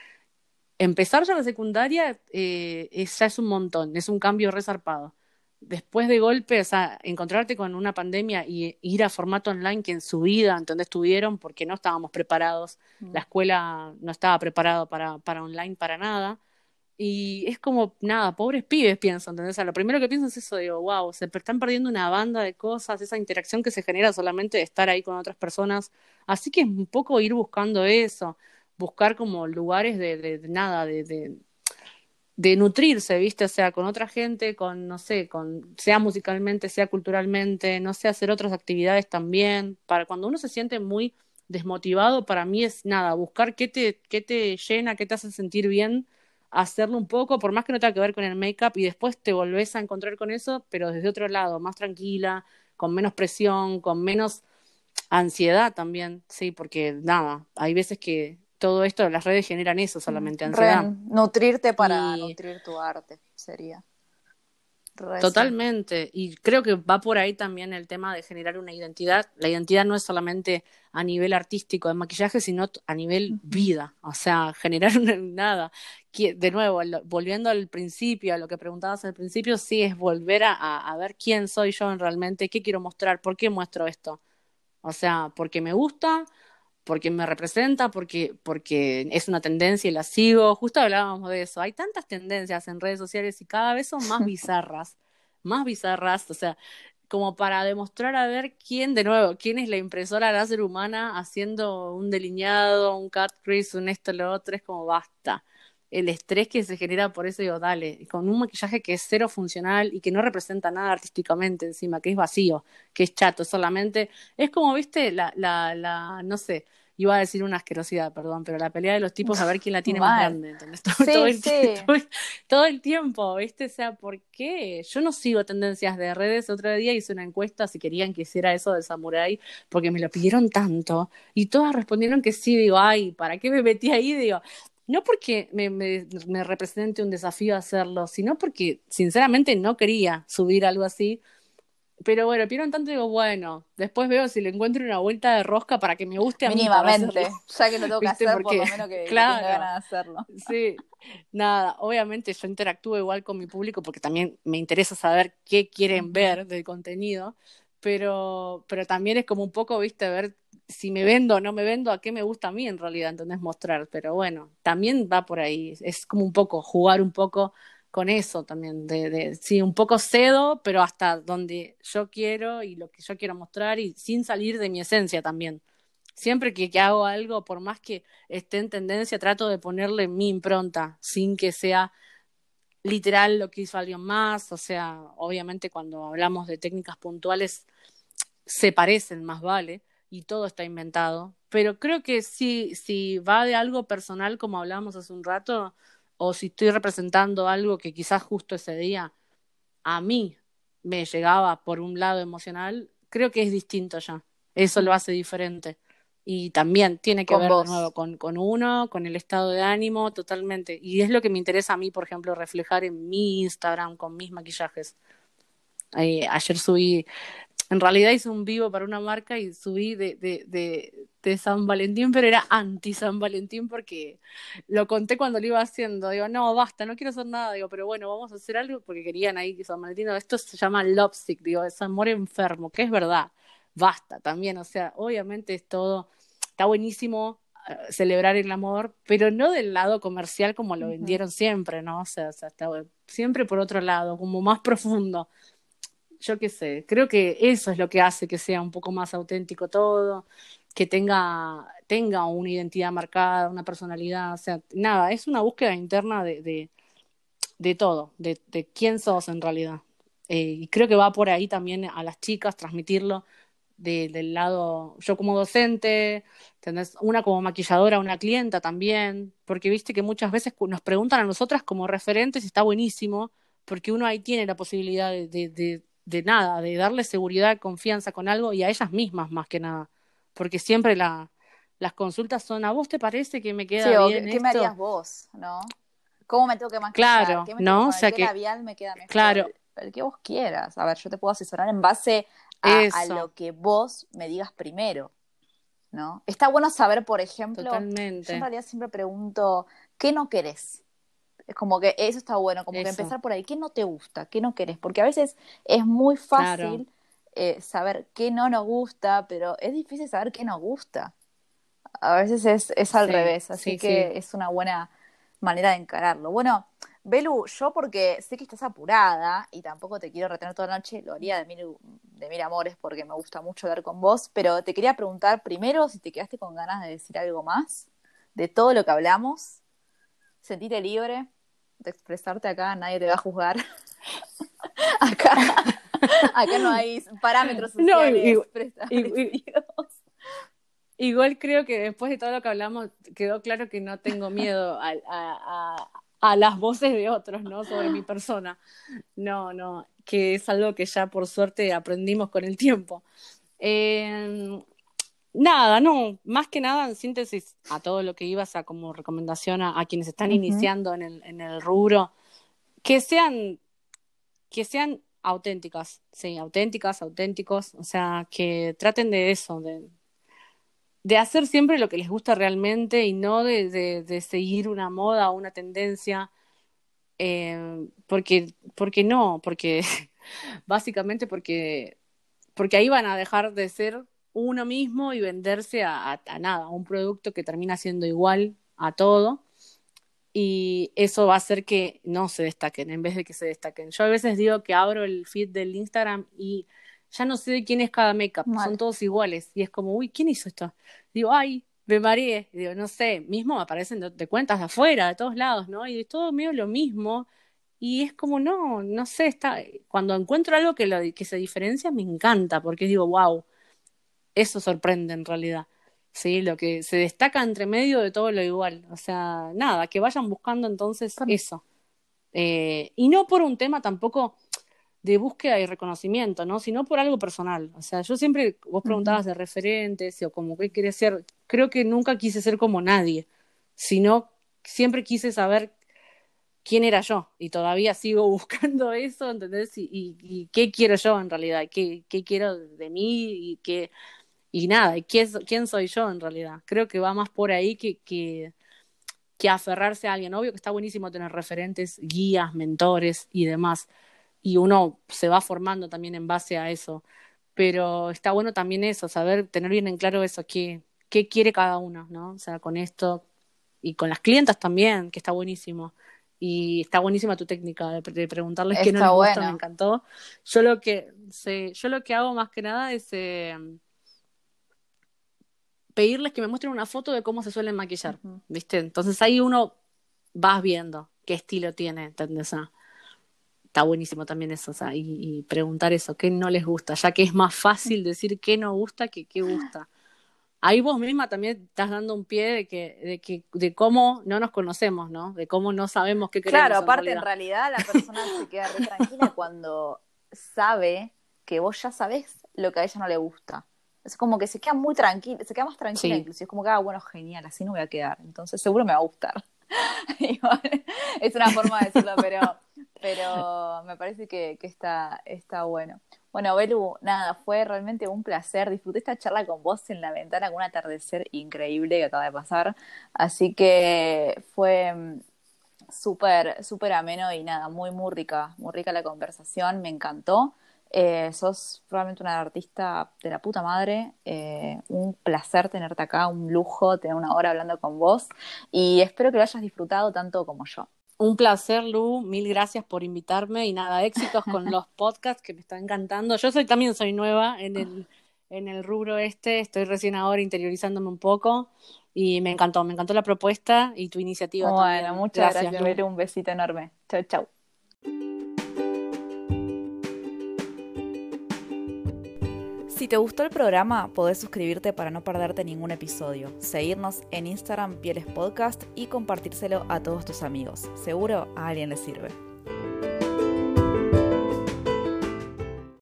empezar ya la secundaria eh, es, ya es un montón, es un cambio resarpado. Después de golpe, o sea, encontrarte con una pandemia y ir a formato online que en su vida, ¿entendés? Tuvieron porque no estábamos preparados, la Mm. escuela no estaba preparado para, para online para nada. Y es como, nada, pobres pibes pienso, ¿entendés? O sea, lo primero que pienso es eso, digo, wow, se per- están perdiendo una banda de cosas, esa interacción que se genera solamente de estar ahí con otras personas. Así que es un poco ir buscando eso, buscar como lugares de, de, de nada, de, de, de nutrirse, ¿viste? O sea, con otra gente, con, no sé, con, sea musicalmente, sea culturalmente, no sé, hacer otras actividades también. Para cuando uno se siente muy desmotivado, para mí es nada, buscar qué te, qué te llena, qué te hace sentir bien, hacerlo un poco, por más que no tenga que ver con el make-up, y después te volvés a encontrar con eso, pero desde otro lado, más tranquila, con menos presión, con menos ansiedad también, sí, porque nada, hay veces que todo esto, las redes generan eso Mm. solamente, ansiedad. Re, nutrirte para Y nutrir tu arte, sería. Re sí. totalmente, y creo que va por ahí también el tema de generar una identidad. La identidad no es solamente a nivel artístico de maquillaje, sino t- a nivel Ujú. vida, o sea, generar una, nada. Que- De nuevo, lo- volviendo al principio, a lo que preguntabas al principio, sí es volver a, a a ver quién soy yo en realmente, qué quiero mostrar, por qué muestro esto. O sea, porque me gusta, porque me representa, porque, porque es una tendencia y la sigo. Justo hablábamos de eso. Hay tantas tendencias en redes sociales y cada vez son más bizarras, más bizarras, o sea, como para demostrar a ver quién, de nuevo, quién es la impresora láser humana haciendo un delineado, un cut crease, un esto, lo otro, es como basta. El estrés que se genera por eso, digo, dale, con un maquillaje que es cero funcional y que no representa nada artísticamente encima, que es vacío, que es chato, solamente, es como, viste, la, la, la, no sé, iba a decir una asquerosidad, perdón, pero la pelea de los tipos a ver quién la tiene más Mal. grande, ¿entendés? Todo, Sí, todo el, sí. todo, el- todo el tiempo, ¿viste? O sea, ¿por qué? Yo no sigo tendencias de redes. Otro día hice una encuesta si querían que hiciera eso del samurái, porque me lo pidieron tanto, y todas respondieron que sí. Digo, ay, ¿para qué me metí ahí? Digo, no porque me, me, me represente un desafío hacerlo, sino porque sinceramente no quería subir algo así. Pero bueno, pidieron tanto y digo, bueno, después veo si le encuentro una vuelta de rosca para que me guste a mí para hacerlo. Mínimamente, ya que lo tengo que ¿Viste? hacer, por Porque, lo menos que, que tenga claro, ganas de hacerlo. sí, nada, obviamente yo interactúo igual con mi público porque también me interesa saber qué quieren Ujú. ver del contenido, pero, pero también es como un poco, viste, ver si me vendo o no me vendo, a qué me gusta a mí en realidad, ¿entendés? Mostrar, pero bueno, también va por ahí, es como un poco, jugar un poco con eso también, de, de sí, un poco cedo, pero hasta donde yo quiero y lo que yo quiero mostrar y sin salir de mi esencia también. Siempre que, que hago algo, por más que esté en tendencia, trato de ponerle mi impronta, sin que sea literal lo que hizo alguien más. O sea, obviamente cuando hablamos de técnicas puntuales se parecen, más vale, y todo está inventado. Pero creo que si, si va de algo personal, como hablábamos hace un rato, o si estoy representando algo que quizás justo ese día a mí me llegaba por un lado emocional, creo que es distinto ya. Eso lo Mm. hace diferente. Y también tiene que Con ver de nuevo vos. con, con uno, con el estado de ánimo, totalmente. Y es lo que me interesa a mí, por ejemplo, reflejar en mi Instagram con mis maquillajes. Eh, ayer subí, en realidad hice un vivo para una marca y subí de, de, de, de San Valentín, pero era anti San Valentín porque lo conté cuando lo iba haciendo. Digo, no, basta, no quiero hacer nada. Digo, pero bueno, vamos a hacer algo porque querían ahí que San Valentín. No, esto se llama lovesick, digo, es amor enfermo, que es verdad. Basta también, o sea, obviamente es todo, está buenísimo eh, celebrar el amor, pero no del lado comercial como lo Ujú. vendieron siempre, ¿no? O sea, o sea, está siempre por otro lado, como más profundo. Yo qué sé, creo que eso es lo que hace que sea un poco más auténtico todo, que tenga, tenga una identidad marcada, una personalidad. O sea, nada, es una búsqueda interna de, de, de todo, de, de quién sos en realidad. Eh, y creo que va por ahí también a las chicas transmitirlo de- del lado, yo como docente, ¿entendés? Una como maquilladora, una clienta también, porque viste que muchas veces cu- nos preguntan a nosotras como referentes y está buenísimo, porque uno ahí tiene la posibilidad de, de, de, de nada, de darle seguridad, confianza con algo y a ellas mismas más que nada, porque siempre la, las consultas son, ¿a vos te parece que me Sí, queda o bien ¿qué, qué me esto? harías vos, no? ¿Cómo me tengo que maquillar? Claro, ¿Qué me tengo, ¿no? O con el sea qué que, labial me queda mejor? claro, El, el que vos quieras. A ver, yo te puedo asesorar en base a, a eso, lo que vos me digas primero, ¿no? Está bueno saber, por ejemplo, yo en totalmente, realidad siempre pregunto, ¿qué no querés? Es como que eso está bueno, como que eso, empezar por ahí, ¿qué no te gusta? ¿Qué no querés? Porque a veces es muy claro, fácil eh, saber qué no nos gusta, pero es difícil saber qué nos gusta. A veces es, es al sí, revés, así sí, sí. que es una buena manera de encararlo. Bueno, Belu, yo porque sé que estás apurada y tampoco te quiero retener toda la noche, lo haría de mil, de mil amores porque me gusta mucho hablar con vos, pero te quería preguntar primero si te quedaste con ganas de decir algo más de todo lo que hablamos. Sentite libre de expresarte acá, nadie te va a juzgar. Acá, acá no hay parámetros No, sociales i- i- i- preestablecidos. igual creo que después de todo lo que hablamos, quedó claro que no tengo miedo a, a- a- a las voces de otros, ¿no? Sobre mi persona. No, no, que es algo que ya por suerte aprendimos con el tiempo. Eh, nada, no, más que nada, en síntesis, a todo lo que ibas a como recomendación a, a quienes están Ujú. iniciando en el, en el rubro, que sean, que sean auténticas, sí, auténticas, auténticos, o sea, que traten de eso, de de hacer siempre lo que les gusta realmente y no de, de, de seguir una moda o una tendencia, eh, porque, porque no, porque básicamente porque, porque ahí van a dejar de ser uno mismo y venderse a, a, a nada, a un producto que termina siendo igual a todo. Y eso va a hacer que no se destaquen en vez de que se destaquen. Yo a veces digo que abro el feed del Instagram y ya no sé de quién es cada make-up, Mal. son todos iguales. Y es como, uy, ¿quién hizo esto? Digo, ay, me mareé. Y digo, no sé, mismo me aparecen de, de cuentas de afuera, de todos lados, ¿no? Y es todo medio lo mismo. Y es como, no, no sé, está... cuando encuentro algo que, lo, que se diferencia, me encanta, porque digo, wow, eso sorprende en realidad. ¿sí? Lo que se destaca entre medio de todo lo igual. O sea, nada, que vayan buscando entonces eso. Eh, y no por un tema tampoco de búsqueda y reconocimiento, ¿no? Sino por algo personal. O sea, yo siempre, vos preguntabas de referentes o como qué quería ser, creo que nunca quise ser como nadie, sino siempre quise saber quién era yo, y todavía sigo buscando eso, ¿entendés? Y, y, y qué quiero yo en realidad, qué, qué quiero de mí, y qué, y nada, y qué, quién soy yo en realidad. Creo que va más por ahí que, que, que aferrarse a alguien. Obvio que está buenísimo tener referentes, guías, mentores y demás, y uno se va formando también en base a eso, pero está bueno también eso, saber, tener bien en claro eso, qué, qué quiere cada uno, ¿no? O sea, con esto, y con las clientas también, que está buenísimo. Y está buenísima tu técnica de, de preguntarles qué no Está les gusta, bueno. me encantó. Yo lo que, sí, yo lo que hago más que nada es eh, pedirles que me muestren una foto de cómo se suelen maquillar, Uh-huh. ¿viste? Entonces ahí uno vas viendo qué estilo tiene, ¿entendés? Ah, está buenísimo también eso, o sea, y, y preguntar eso, qué no les gusta, ya que es más fácil decir qué no gusta que qué gusta. Ahí vos misma también estás dando un pie de que, de que, de cómo no nos conocemos, ¿no? De cómo no sabemos qué Claro, queremos en aparte en realidad. realidad la persona se queda re tranquila cuando sabe que vos ya sabés lo que a ella no le gusta. Es como que se queda muy tranquila, se queda más tranquila Sí, inclusive. Es como que, ah, bueno, genial, así no voy a quedar. Entonces seguro me va a gustar. Y bueno, es una forma de decirlo, pero, pero me parece que, que está, está bueno. Bueno, Belu, nada, fue realmente un placer. Disfruté esta charla con vos en la ventana con un atardecer increíble que acaba de pasar. Así que fue mm, súper, súper ameno y nada, muy, muy rica, muy rica la conversación, me encantó. Eh, sos realmente una artista de la puta madre, eh, un placer tenerte acá, un lujo tener una hora hablando con vos y espero que lo hayas disfrutado tanto como yo. un placer, Lu, mil gracias por invitarme y nada, éxitos con los podcasts que me están encantando. Yo soy también soy nueva en el, en el rubro este, estoy recién ahora interiorizándome un poco y me encantó, me encantó la propuesta y tu iniciativa Bueno, también. muchas Gracias, gracias, Lu. Belu, un besito enorme. Chau, chau. Si te gustó el programa, podés suscribirte para no perderte ningún episodio, seguirnos en Instagram Pieles Podcast y compartírselo a todos tus amigos. Seguro a alguien le sirve.